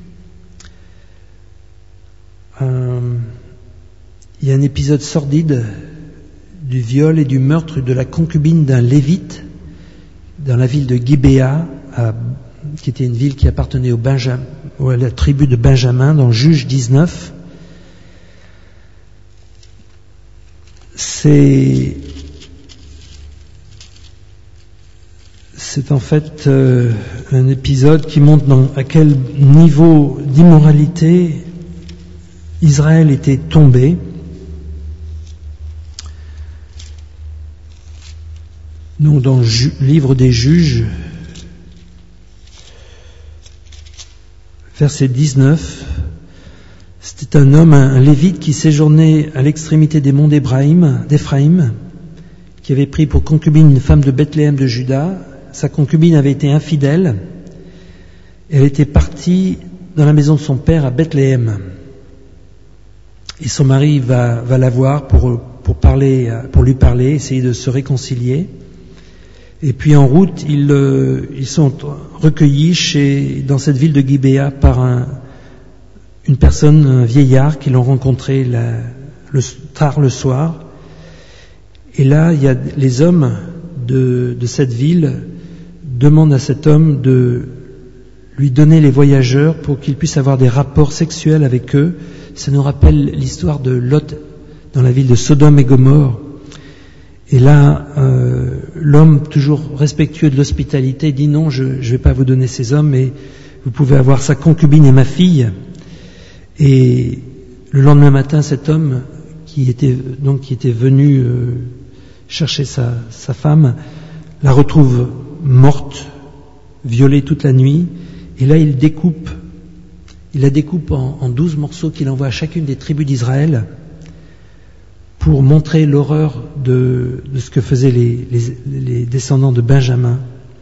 Il y a un épisode sordide du viol et du meurtre de la concubine d'un lévite dans la ville de Gibéa, qui était une ville qui appartenait à la tribu de Benjamin, dans Juge 19. C'est en fait un épisode qui montre à quel niveau d'immoralité Israël était tombé. Donc dans le livre des Juges, verset 19, c'était un homme, un lévite qui séjournait à l'extrémité des monts d'Éphraïm, qui avait pris pour concubine une femme de Bethléem de Juda. Sa concubine avait été infidèle. Elle était partie dans la maison de son père à Bethléem. Et son mari va la voir pour lui parler, essayer de se réconcilier. Et puis en route, ils sont recueillis dans cette ville de Gibéa par une personne, un vieillard, qu'ils l'ont rencontré tard le soir. Et là, il y a les hommes de cette ville demandent à cet homme de lui donner les voyageurs pour qu'il puisse avoir des rapports sexuels avec eux. Ça nous rappelle l'histoire de Lot dans la ville de Sodome et Gomorrhe. Et là, l'homme, toujours respectueux de l'hospitalité, dit non, je ne vais pas vous donner ces hommes, mais vous pouvez avoir sa concubine et ma fille. Et le lendemain matin, cet homme qui était venu chercher sa femme, la retrouve morte, violée toute la nuit. Et là, il la découpe en 12 morceaux qu'il envoie à chacune des tribus d'Israël, pour montrer l'horreur de ce que faisaient les descendants de Benjamin.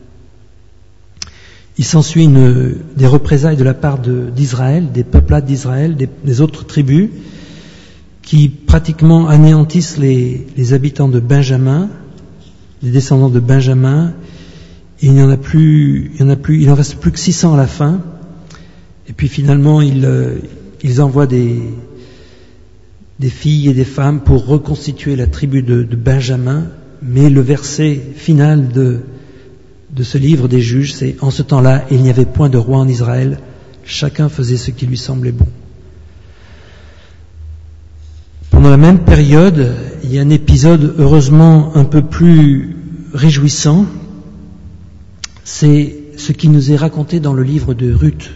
Il s'ensuit des représailles de la part d'Israël, des peuplades d'Israël, des autres tribus, qui pratiquement anéantissent les habitants de Benjamin, les descendants de Benjamin, et il en reste plus que 600 à la fin. Et puis finalement, ils envoient des filles et des femmes pour reconstituer la tribu de Benjamin, mais le verset final de ce livre des Juges, c'est « En ce temps-là, il n'y avait point de roi en Israël, chacun faisait ce qui lui semblait bon ». Pendant la même période, il y a un épisode heureusement un peu plus réjouissant, c'est ce qui nous est raconté dans le livre de Ruth.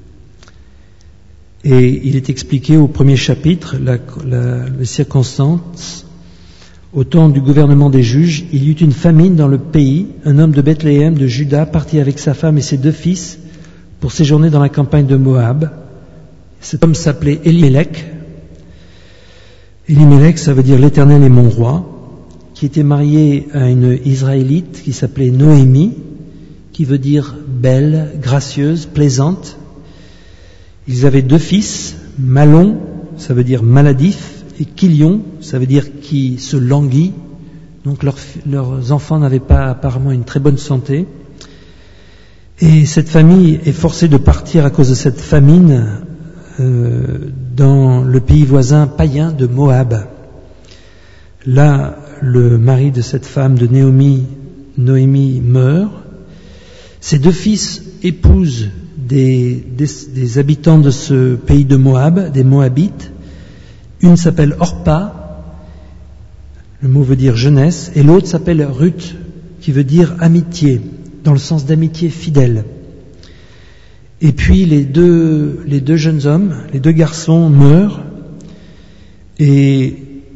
Et il est expliqué au premier chapitre, les circonstances. Au temps du gouvernement des juges, il y eut une famine dans le pays. Un homme de Bethléem, de Juda, partit avec sa femme et ses 2 fils pour séjourner dans la campagne de Moab. Cet homme s'appelait Elimelech. Elimelech, ça veut dire l'Éternel est mon roi, qui était marié à une Israélite qui s'appelait Noémie, qui veut dire belle, gracieuse, plaisante. Ils avaient 2 fils, Malon, ça veut dire maladif, et Kilion, ça veut dire qui se languit. Donc leurs enfants n'avaient pas apparemment une très bonne santé. Et cette famille est forcée de partir à cause de cette famine dans le pays voisin païen de Moab. Là, le mari de cette femme, de Noémie, meurt. Ses 2 fils épousent des habitants de ce pays de Moab, des Moabites. Une s'appelle Orpa, le mot veut dire jeunesse, et l'autre s'appelle Ruth, qui veut dire amitié, dans le sens d'amitié fidèle. Et puis les deux jeunes hommes, les 2 garçons meurent, et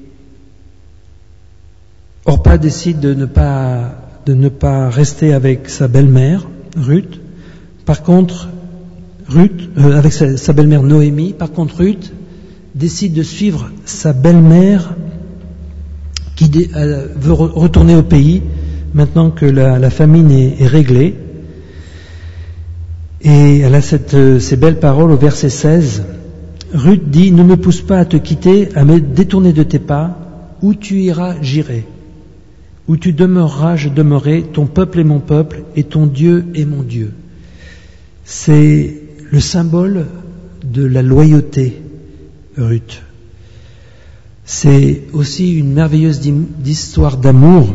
Orpa décide de ne pas rester avec sa belle-mère, Ruth. Par contre, avec sa belle-mère Noémie. Par contre, Ruth, décide de suivre sa belle-mère qui veut retourner au pays maintenant que la famine est réglée. Et elle a ces belles paroles au verset 16. Ruth dit, « Ne me pousse pas à te quitter, à me détourner de tes pas. Où tu iras, j'irai. Où tu demeureras, je demeurerai. Ton peuple est mon peuple, et ton Dieu est mon Dieu. » C'est le symbole de la loyauté, Ruth. C'est aussi une merveilleuse histoire d'amour.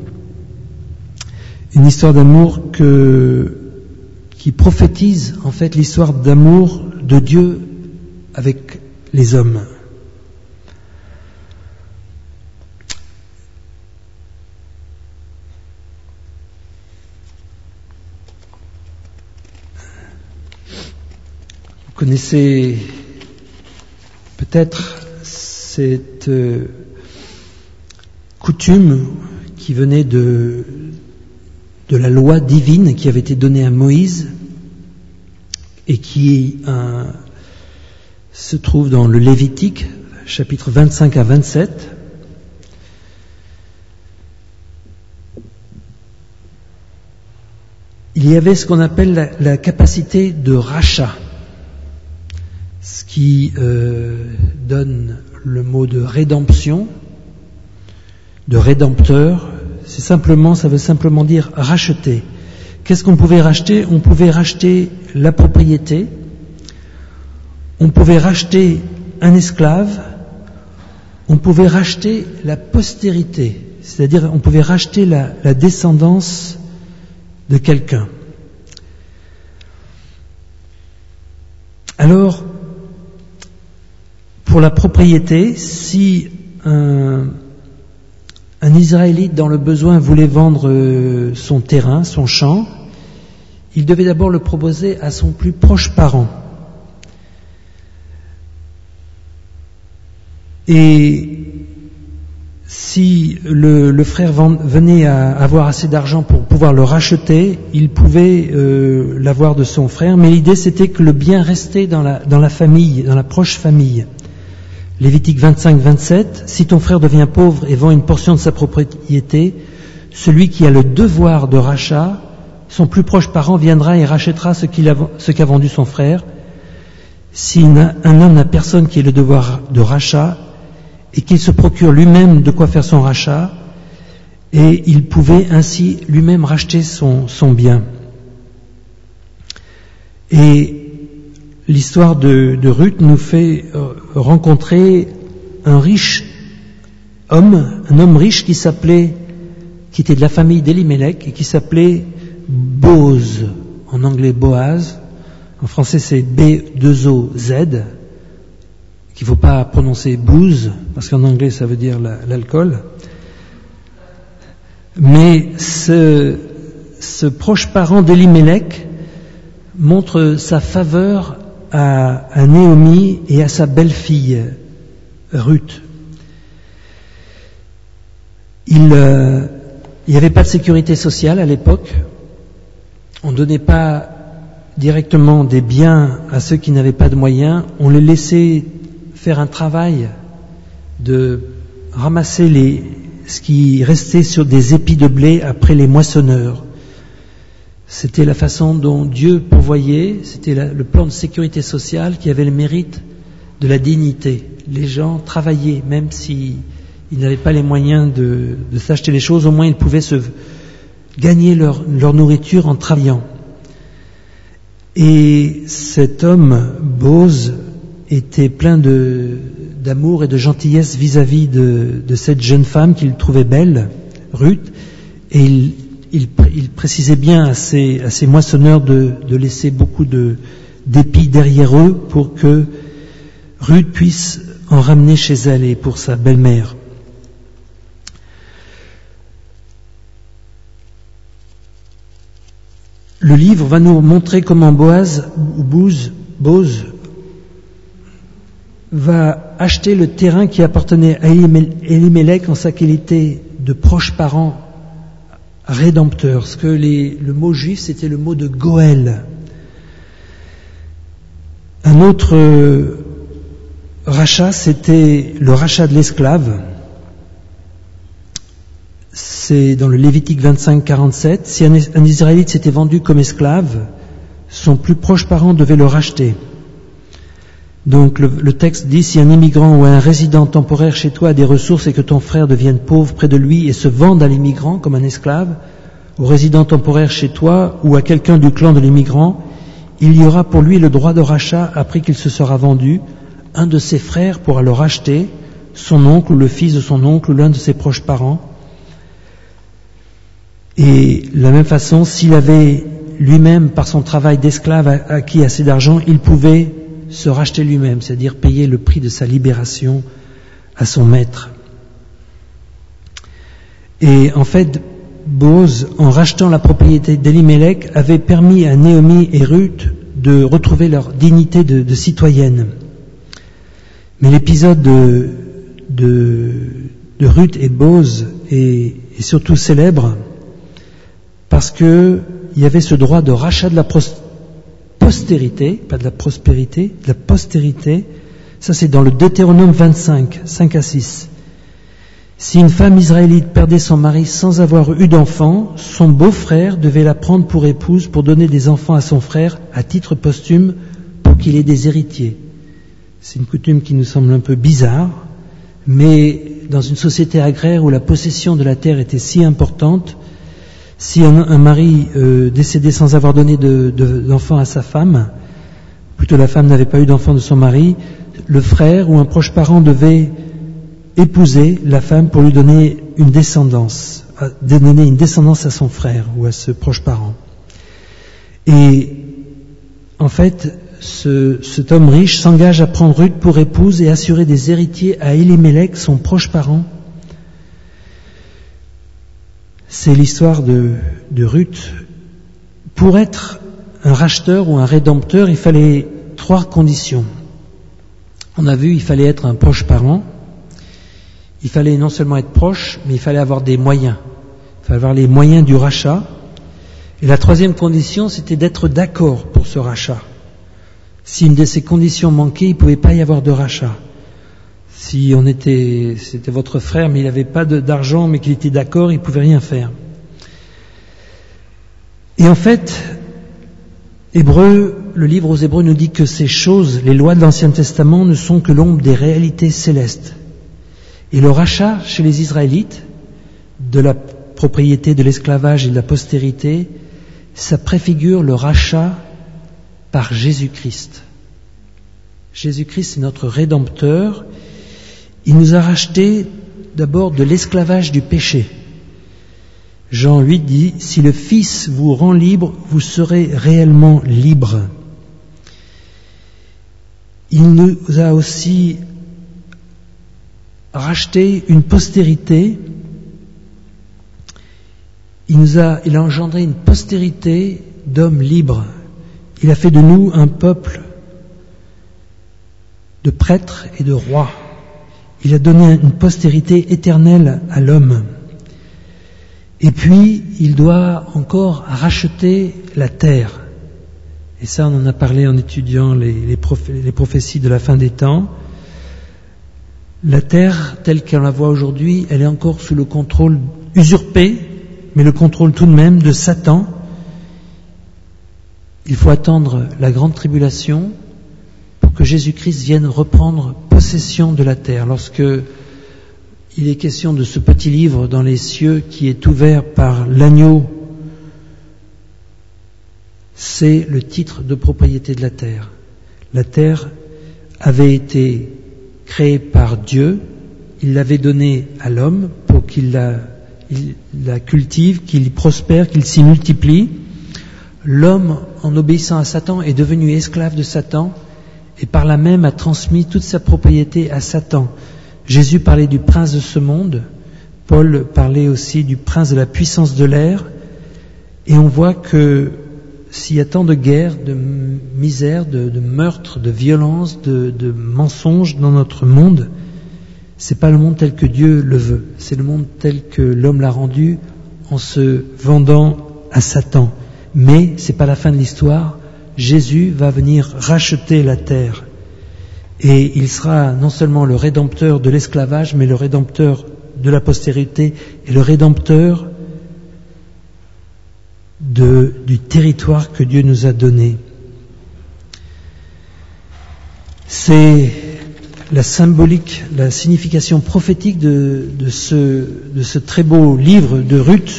Une histoire d'amour qui prophétise en fait l'histoire d'amour de Dieu avec les hommes. Vous connaissez peut-être cette coutume qui venait de la loi divine qui avait été donnée à Moïse et qui se trouve dans le Lévitique, chapitre 25 à 27. Il y avait ce qu'on appelle la capacité de rachat, ce qui donne le mot de rédemption, de rédempteur. Ça veut simplement dire racheter. Qu'est-ce qu'on pouvait racheter? On pouvait racheter la propriété, on pouvait racheter un esclave, on pouvait racheter la postérité, c'est-à-dire on pouvait racheter la descendance de quelqu'un. Alors, pour la propriété, si un Israélite dans le besoin voulait vendre son terrain, son champ, il devait d'abord le proposer à son plus proche parent. Et si le frère venait à avoir assez d'argent pour pouvoir le racheter, il pouvait l'avoir de son frère, mais l'idée c'était que le bien restait dans la famille, dans la proche famille. Lévitique 25-27, si ton frère devient pauvre et vend une portion de sa propriété, celui qui a le devoir de rachat, son plus proche parent viendra et rachètera ce qu'a vendu son frère. Si un homme n'a personne qui ait le devoir de rachat et qu'il se procure lui-même de quoi faire son rachat, et il pouvait ainsi lui-même racheter son bien. Et l'histoire de Ruth nous fait rencontrer un riche homme, un homme riche qui était de la famille d'Elimelech et qui s'appelait Boaz, en anglais Boaz, en français c'est B2OZ, qu'il ne faut pas prononcer booze, parce qu'en anglais ça veut dire l'alcool. Mais ce proche parent d'Elimelech montre sa faveur à Naomi et à sa belle-fille Ruth. Il n'y avait pas de sécurité sociale à l'époque. On ne donnait pas directement des biens à ceux qui n'avaient pas de moyens. On les laissait faire un travail de ramasser ce qui restait sur des épis de blé après les moissonneurs. C'était la façon dont Dieu pourvoyait, c'était le plan de sécurité sociale qui avait le mérite de la dignité. Les gens travaillaient, même s'ils n'avaient pas les moyens de s'acheter les choses, au moins ils pouvaient se gagner leur nourriture en travaillant. Et cet homme, Boaz, était plein d'amour et de gentillesse vis-à-vis de cette jeune femme qu'il trouvait belle, Ruth, et il précisait bien à ses moissonneurs de laisser beaucoup d'épis derrière eux pour que Ruth puisse en ramener chez elle et pour sa belle-mère. Le livre va nous montrer comment Boaz va acheter le terrain qui appartenait à Elimelech en sa qualité de proche parent rédempteur. Parce que le mot juif, c'était le mot de Goël. Un autre rachat, c'était le rachat de l'esclave. C'est dans le Lévitique 25-47. Si un Israélite s'était vendu comme esclave, son plus proche parent devait le racheter. Donc le texte dit, si un immigrant ou un résident temporaire chez toi a des ressources et que ton frère devienne pauvre près de lui et se vende à l'immigrant comme un esclave, au résident temporaire chez toi ou à quelqu'un du clan de l'immigrant, il y aura pour lui le droit de rachat après qu'il se sera vendu. Un de ses frères pourra le racheter, son oncle ou le fils de son oncle ou l'un de ses proches parents. Et de la même façon, s'il avait lui-même, par son travail d'esclave, acquis assez d'argent, il pouvait se racheter lui-même, c'est-à-dire payer le prix de sa libération à son maître. Et en fait, Boaz, en rachetant la propriété d'Elimelech, avait permis à Naomi et Ruth de retrouver leur dignité de citoyenne. Mais l'épisode de Ruth et Boaz est surtout célèbre parce que il y avait ce droit de rachat de la postérité, pas de la prospérité, de la postérité. Ça, c'est dans le Deutéronome 25, 5-6. Si une femme israélite perdait son mari sans avoir eu d'enfant, son beau-frère devait la prendre pour épouse pour donner des enfants à son frère à titre posthume pour qu'il ait des héritiers. C'est une coutume qui nous semble un peu bizarre, mais dans une société agraire où la possession de la terre était si importante, si un mari décédait sans avoir donné d'enfant à sa femme, plutôt la femme n'avait pas eu d'enfant de son mari, le frère ou un proche parent devait épouser la femme pour lui donner une descendance à son frère ou à ce proche parent. Et en fait, cet homme riche s'engage à prendre Ruth pour épouse et assurer des héritiers à Elimelech, son proche parent. C'est l'histoire de Ruth. Pour être un racheteur ou un rédempteur, il fallait 3 conditions. On a vu, il fallait être un proche parent. Il fallait non seulement être proche, mais il fallait avoir des moyens. Il fallait avoir les moyens du rachat. Et la 3e condition, c'était d'être d'accord pour ce rachat. Si une de ces conditions manquait, il ne pouvait pas y avoir de rachat. Si c'était votre frère, mais il n'avait pas d'argent, mais qu'il était d'accord, il ne pouvait rien faire. Et en fait, le livre aux Hébreux nous dit que ces choses, les lois de l'Ancien Testament, ne sont que l'ombre des réalités célestes. Et le rachat chez les Israélites, de la propriété, de l'esclavage et de la postérité, ça préfigure le rachat par Jésus-Christ. Jésus-Christ, c'est notre Rédempteur. Il nous a rachetés d'abord de l'esclavage du péché. Jean 8 dit, « Si le Fils vous rend libre, vous serez réellement libre. » Il nous a aussi racheté une postérité. Il a engendré une postérité d'hommes libres. Il a fait de nous un peuple de prêtres et de rois. Il a donné une postérité éternelle à l'homme. Et puis, il doit encore racheter la terre. Et ça, on en a parlé en étudiant les prophéties de la fin des temps. La terre, telle qu'on la voit aujourd'hui, elle est encore sous le contrôle usurpé, mais le contrôle tout de même de Satan. Il faut attendre la grande tribulation pour que Jésus-Christ vienne reprendre possession de la terre. Lorsque il est question de ce petit livre dans les cieux qui est ouvert par l'agneau, c'est le titre de propriété de la terre. La terre avait été créée par Dieu, il l'avait donnée à l'homme pour qu'il la cultive, qu'il prospère, qu'il s'y multiplie. L'homme, en obéissant à Satan, est devenu esclave de Satan et par là même a transmis toute sa propriété à Satan. Jésus parlait du prince de ce monde, Paul parlait aussi du prince de la puissance de l'air, et on voit que s'il y a tant de guerres, de misère, de meurtres, de violences, de mensonges dans notre monde, c'est pas le monde tel que Dieu le veut, c'est le monde tel que l'homme l'a rendu en se vendant à Satan. Mais c'est pas la fin de l'histoire. Jésus va venir racheter la terre. Et il sera non seulement le rédempteur de l'esclavage, mais le rédempteur de la postérité et le rédempteur du territoire que Dieu nous a donné. C'est la symbolique, la signification prophétique de ce très beau livre de Ruth.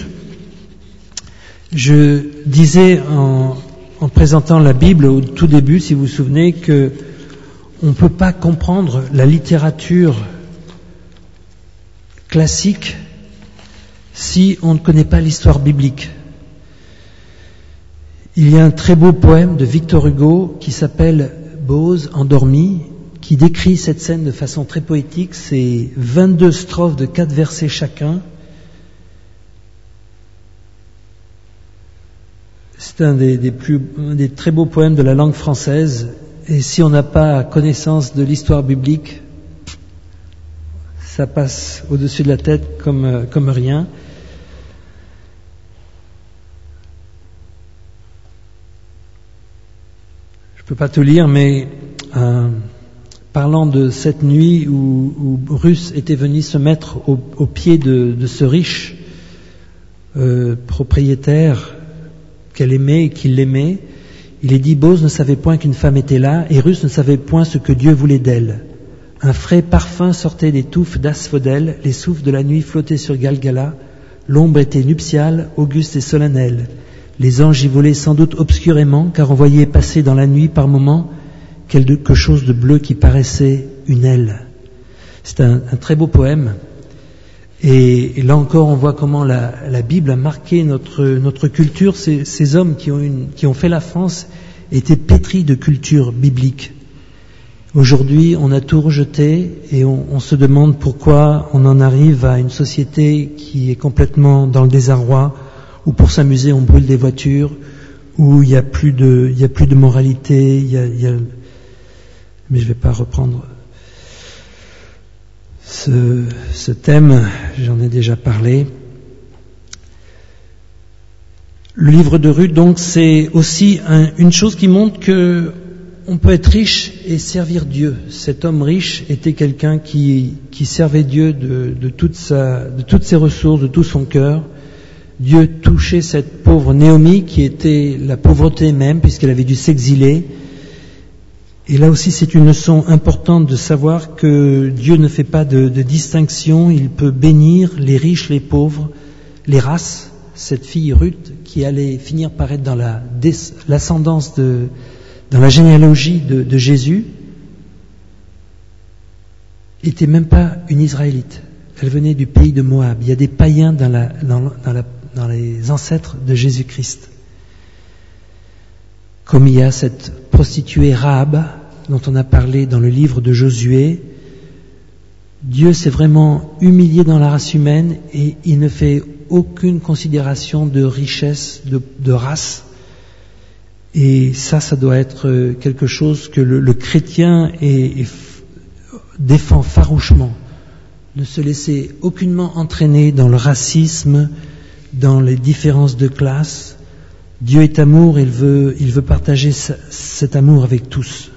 Je disais en présentant la Bible au tout début, si vous vous souvenez, que on ne peut pas comprendre la littérature classique si on ne connaît pas l'histoire biblique. Il y a un très beau poème de Victor Hugo qui s'appelle « Bose endormi », qui décrit cette scène de façon très poétique. C'est 22 strophes de 4 versets chacun. C'est un des très beaux poèmes de la langue française. Et si on n'a pas connaissance de l'histoire biblique, ça passe au-dessus de la tête comme rien. Je ne peux pas tout lire, mais parlant de cette nuit où Ruth était venue se mettre au pied de ce riche propriétaire qu'elle aimait et qu'il l'aimait, il est dit: Bose ne savait point qu'une femme était là, et Ruth ne savait point ce que Dieu voulait d'elle. Un frais parfum sortait des touffes d'asphodèle, les souffles de la nuit flottaient sur Galgala, l'ombre était nuptiale, auguste et solennelle. Les anges y volaient sans doute obscurément, car on voyait passer dans la nuit par moments quelque chose de bleu qui paraissait une aile. C'est un très beau poème. Et là encore, on voit comment la Bible a marqué notre culture. Ces hommes qui ont fait la France étaient pétris de culture biblique. Aujourd'hui, on a tout rejeté et on se demande pourquoi on en arrive à une société qui est complètement dans le désarroi, où pour s'amuser on brûle des voitures, où il y a plus de moralité. Mais je ne vais pas reprendre ce thème, j'en ai déjà parlé. Le livre de Ruth, donc, c'est aussi une chose qui montre que on peut être riche et servir Dieu. Cet homme riche était quelqu'un qui servait Dieu de toutes ses ressources, de tout son cœur. Dieu touchait cette pauvre Naomi qui était la pauvreté même, puisqu'elle avait dû s'exiler. Et là aussi, c'est une leçon importante de savoir que Dieu ne fait pas de distinction. Il peut bénir les riches, les pauvres, les races. Cette fille Ruth, qui allait finir par être dans l'ascendance dans la généalogie de Jésus, n'était même pas une Israélite. Elle venait du pays de Moab. Il y a des païens dans les ancêtres de Jésus-Christ. Comme il y a cette prostituée Rahab, dont on a parlé dans le livre de Josué, Dieu s'est vraiment humilié dans la race humaine et il ne fait aucune considération de richesse, de race. Et ça doit être quelque chose que le chrétien défend farouchement. Ne se laisser aucunement entraîner dans le racisme, dans les différences de classe. Dieu est amour, il veut partager cet amour avec tous.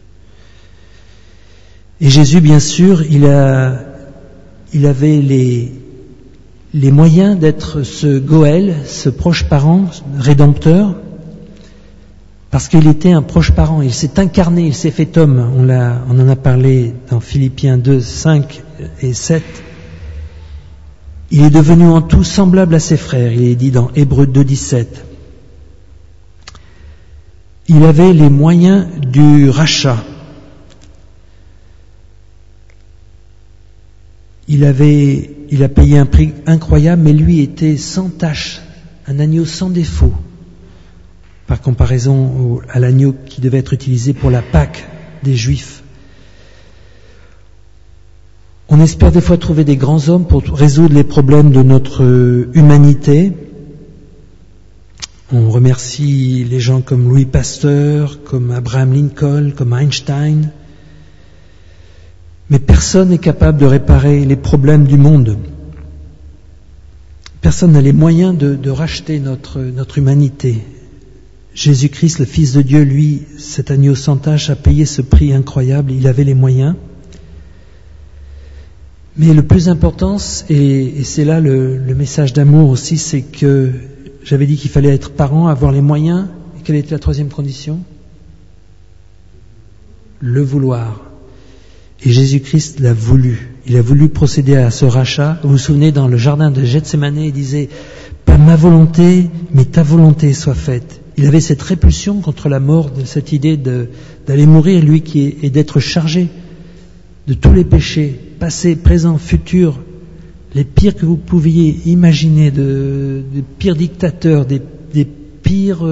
Et Jésus, bien sûr, il avait les moyens d'être ce Goël, ce proche parent, rédempteur, parce qu'il était un proche parent. Il s'est incarné, il s'est fait homme. On en a parlé dans Philippiens 2, 5 et 7. Il est devenu en tout semblable à ses frères. Il est dit dans Hébreux 2, 17. Il avait les moyens du rachat. Il a payé un prix incroyable, mais lui était sans tache, un agneau sans défaut, par comparaison à l'agneau qui devait être utilisé pour la Pâque des Juifs. On espère des fois trouver des grands hommes pour résoudre les problèmes de notre humanité. On remercie les gens comme Louis Pasteur, comme Abraham Lincoln, comme Einstein. Mais personne n'est capable de réparer les problèmes du monde. Personne n'a les moyens de racheter notre humanité. Jésus-Christ, le Fils de Dieu, lui, cet agneau sans tache, a payé ce prix incroyable, il avait les moyens. Mais le plus important, et c'est là le message d'amour aussi, c'est que j'avais dit qu'il fallait être parent, avoir les moyens. Et quelle était la troisième condition ? Le vouloir. Et Jésus-Christ l'a voulu. Il a voulu procéder à ce rachat. Vous vous souvenez, dans le jardin de Gethsémane, il disait « Pas ma volonté, mais ta volonté soit faite ». Il avait cette répulsion contre la mort, de cette idée d'aller mourir, lui et d'être chargé de tous les péchés, passés, présents, futurs, les pires que vous pouviez imaginer, des pires dictateurs, des pires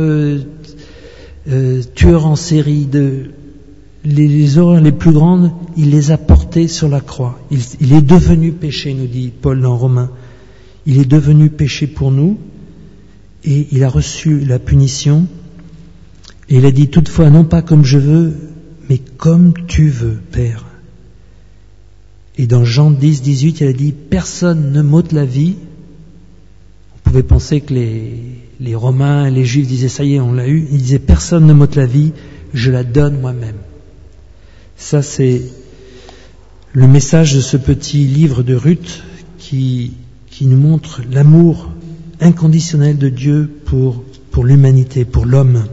tueurs en série, les horreurs les plus grandes, il les a portées sur la croix. Il est devenu péché, nous dit Paul dans Romains. Il est devenu péché pour nous et il a reçu la punition. Et il a dit toutefois, non pas comme je veux, mais comme tu veux, Père. Et dans Jean 10, 18, il a dit personne ne m'ôte la vie. On pouvait penser que les Romains, les Juifs disaient ça y est, on l'a eu. Il disait personne ne m'ôte la vie, je la donne moi-même. Ça, c'est le message de ce petit livre de Ruth qui nous montre l'amour inconditionnel de Dieu pour l'humanité, pour l'homme.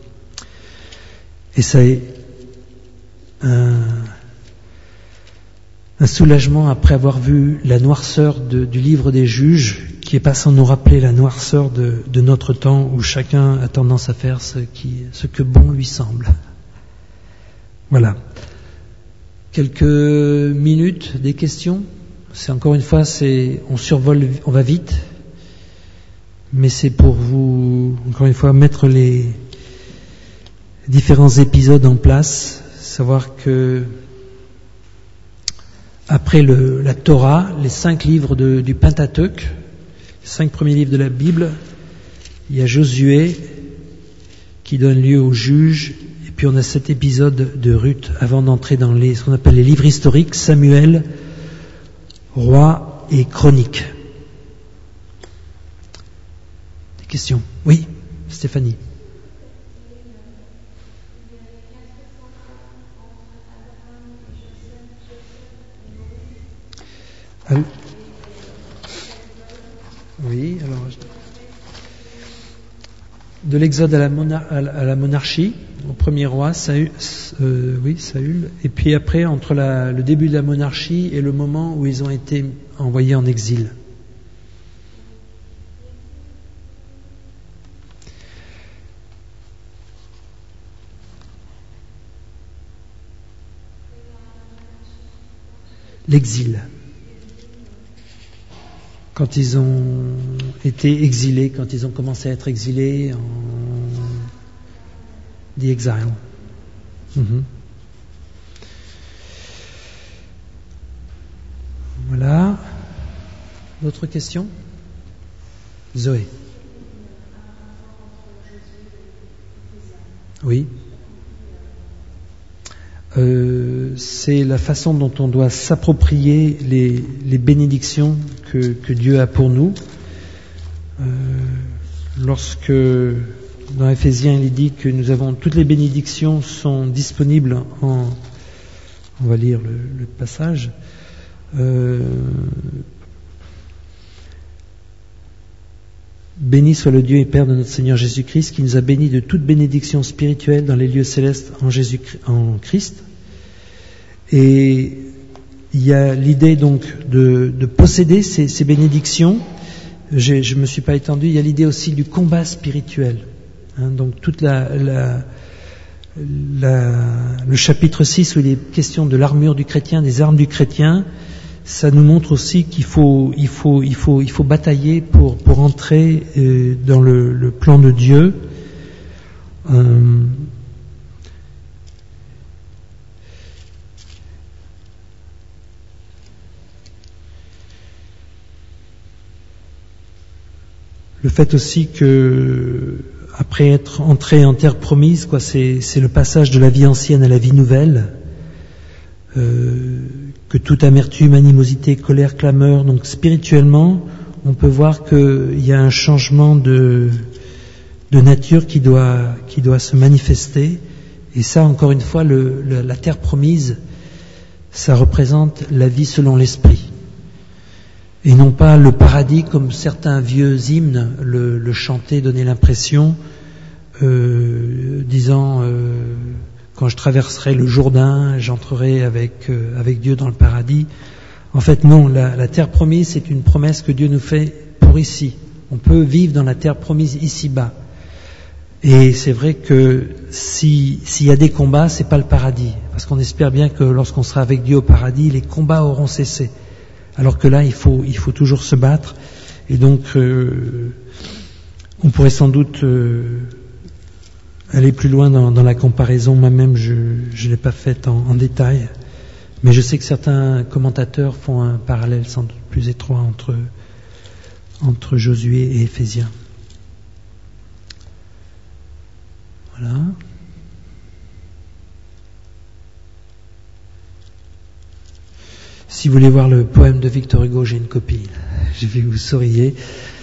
Et ça est un soulagement après avoir vu la noirceur du livre des juges, qui est pas sans nous rappeler la noirceur de notre temps où chacun a tendance à faire ce que bon lui semble. Voilà. Quelques minutes, des questions. C'est encore une fois, on survole, on va vite, mais c'est pour vous, encore une fois, mettre les différents épisodes en place, savoir que après la Torah, les 5 livres du Pentateuque, les 5 premiers livres de la Bible, il y a Josué qui donne lieu aux juges, et puis on a cet épisode de Ruth avant d'entrer dans ce qu'on appelle les livres historiques, Samuel, Roi et Chroniques. Des questions ? Oui, Stéphanie. Oui, alors de l'Exode à la monarchie, au premier roi, Saül, et puis après entre le début de la monarchie et le moment où ils ont été envoyés en exil. L'exil. Quand ils ont été exilés, quand ils ont commencé à être exilés the exile. Voilà. D'autres questions ? Zoé. Oui. C'est la façon dont on doit s'approprier les bénédictions que Dieu a pour nous. Lorsque dans Éphésiens il dit que nous avons toutes les bénédictions sont disponibles on va lire le passage. Béni soit le Dieu et Père de notre Seigneur Jésus-Christ, qui nous a bénis de toute bénédiction spirituelle dans les lieux célestes en Christ. Et il y a l'idée donc de posséder ces bénédictions. Je me suis pas étendu. Il y a l'idée aussi du combat spirituel. Donc toute le chapitre 6 où il est question de l'armure du chrétien, des armes du chrétien. Ça nous montre aussi qu'il faut batailler pour entrer dans le plan de Dieu. Le fait aussi que après être entré en terre promise, c'est le passage de la vie ancienne à la vie nouvelle. Que toute amertume, animosité, colère, clameur. Donc spirituellement, on peut voir qu'il y a un changement de nature qui doit se manifester. Et ça, encore une fois, la terre promise, ça représente la vie selon l'esprit. Et non pas le paradis comme certains vieux hymnes le chantaient, donnaient l'impression, disant quand je traverserai le Jourdain, j'entrerai avec Dieu dans le paradis. En fait, non, la terre promise, c'est une promesse que Dieu nous fait pour ici. On peut vivre dans la terre promise ici-bas. Et c'est vrai que s'il y a des combats, c'est pas le paradis. Parce qu'on espère bien que lorsqu'on sera avec Dieu au paradis, les combats auront cessé. Alors que là, il faut toujours se battre. Et donc, on pourrait sans doute aller plus loin dans la comparaison. Moi-même, je ne l'ai pas faite en détail. Mais je sais que certains commentateurs font un parallèle sans doute plus étroit entre Josué et Éphésiens. Voilà. Si vous voulez voir le poème de Victor Hugo, j'ai une copie. J'ai vu que vous souriez.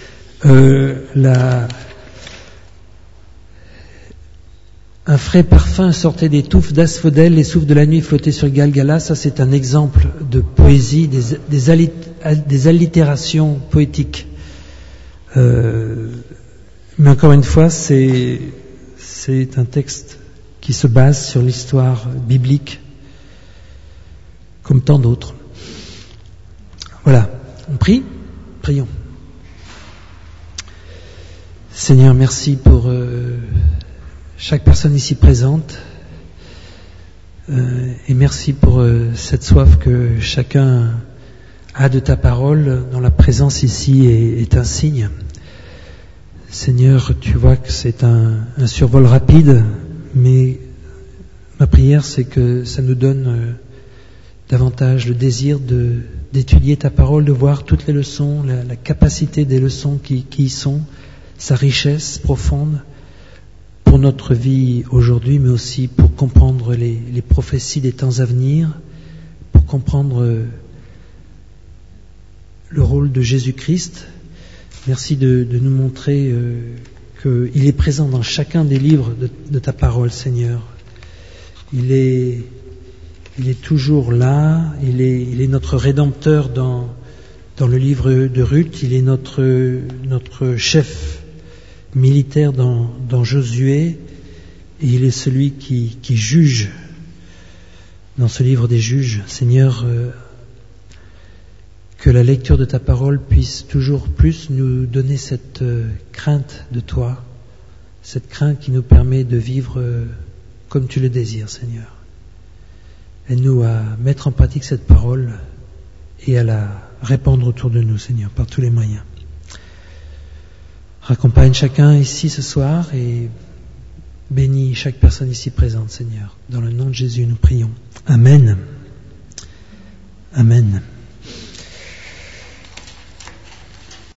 Un frais parfum sortait des touffes d'asphodèle, les souffles de la nuit flottaient sur Galgala. Ça, c'est un exemple de poésie, des allitérations poétiques. Mais encore une fois, c'est un texte qui se base sur l'histoire biblique, comme tant d'autres. Voilà, on prie, prions. Seigneur, merci pour chaque personne ici présente, et merci pour cette soif que chacun a de ta parole, dont la présence ici est un signe. Seigneur, tu vois que c'est un survol rapide, mais ma prière, c'est que ça nous donne davantage le désir d'étudier ta parole, de voir toutes les leçons, la capacité des leçons qui y sont, sa richesse profonde pour notre vie aujourd'hui, mais aussi pour comprendre les prophéties des temps à venir, pour comprendre le rôle de Jésus-Christ. Merci de nous montrer qu'il est présent dans chacun des livres de ta parole, Seigneur. Il est toujours là, il est notre rédempteur dans le livre de Ruth, il est notre chef militaire dans Josué, et il est celui qui juge dans ce livre des juges. Seigneur, que la lecture de ta parole puisse toujours plus nous donner cette crainte de toi, cette crainte qui nous permet de vivre comme tu le désires, Seigneur. Aide-nous à mettre en pratique cette parole et à la répandre autour de nous, Seigneur, par tous les moyens. Raccompagne chacun ici ce soir et bénis chaque personne ici présente, Seigneur. Dans le nom de Jésus, nous prions. Amen. Amen.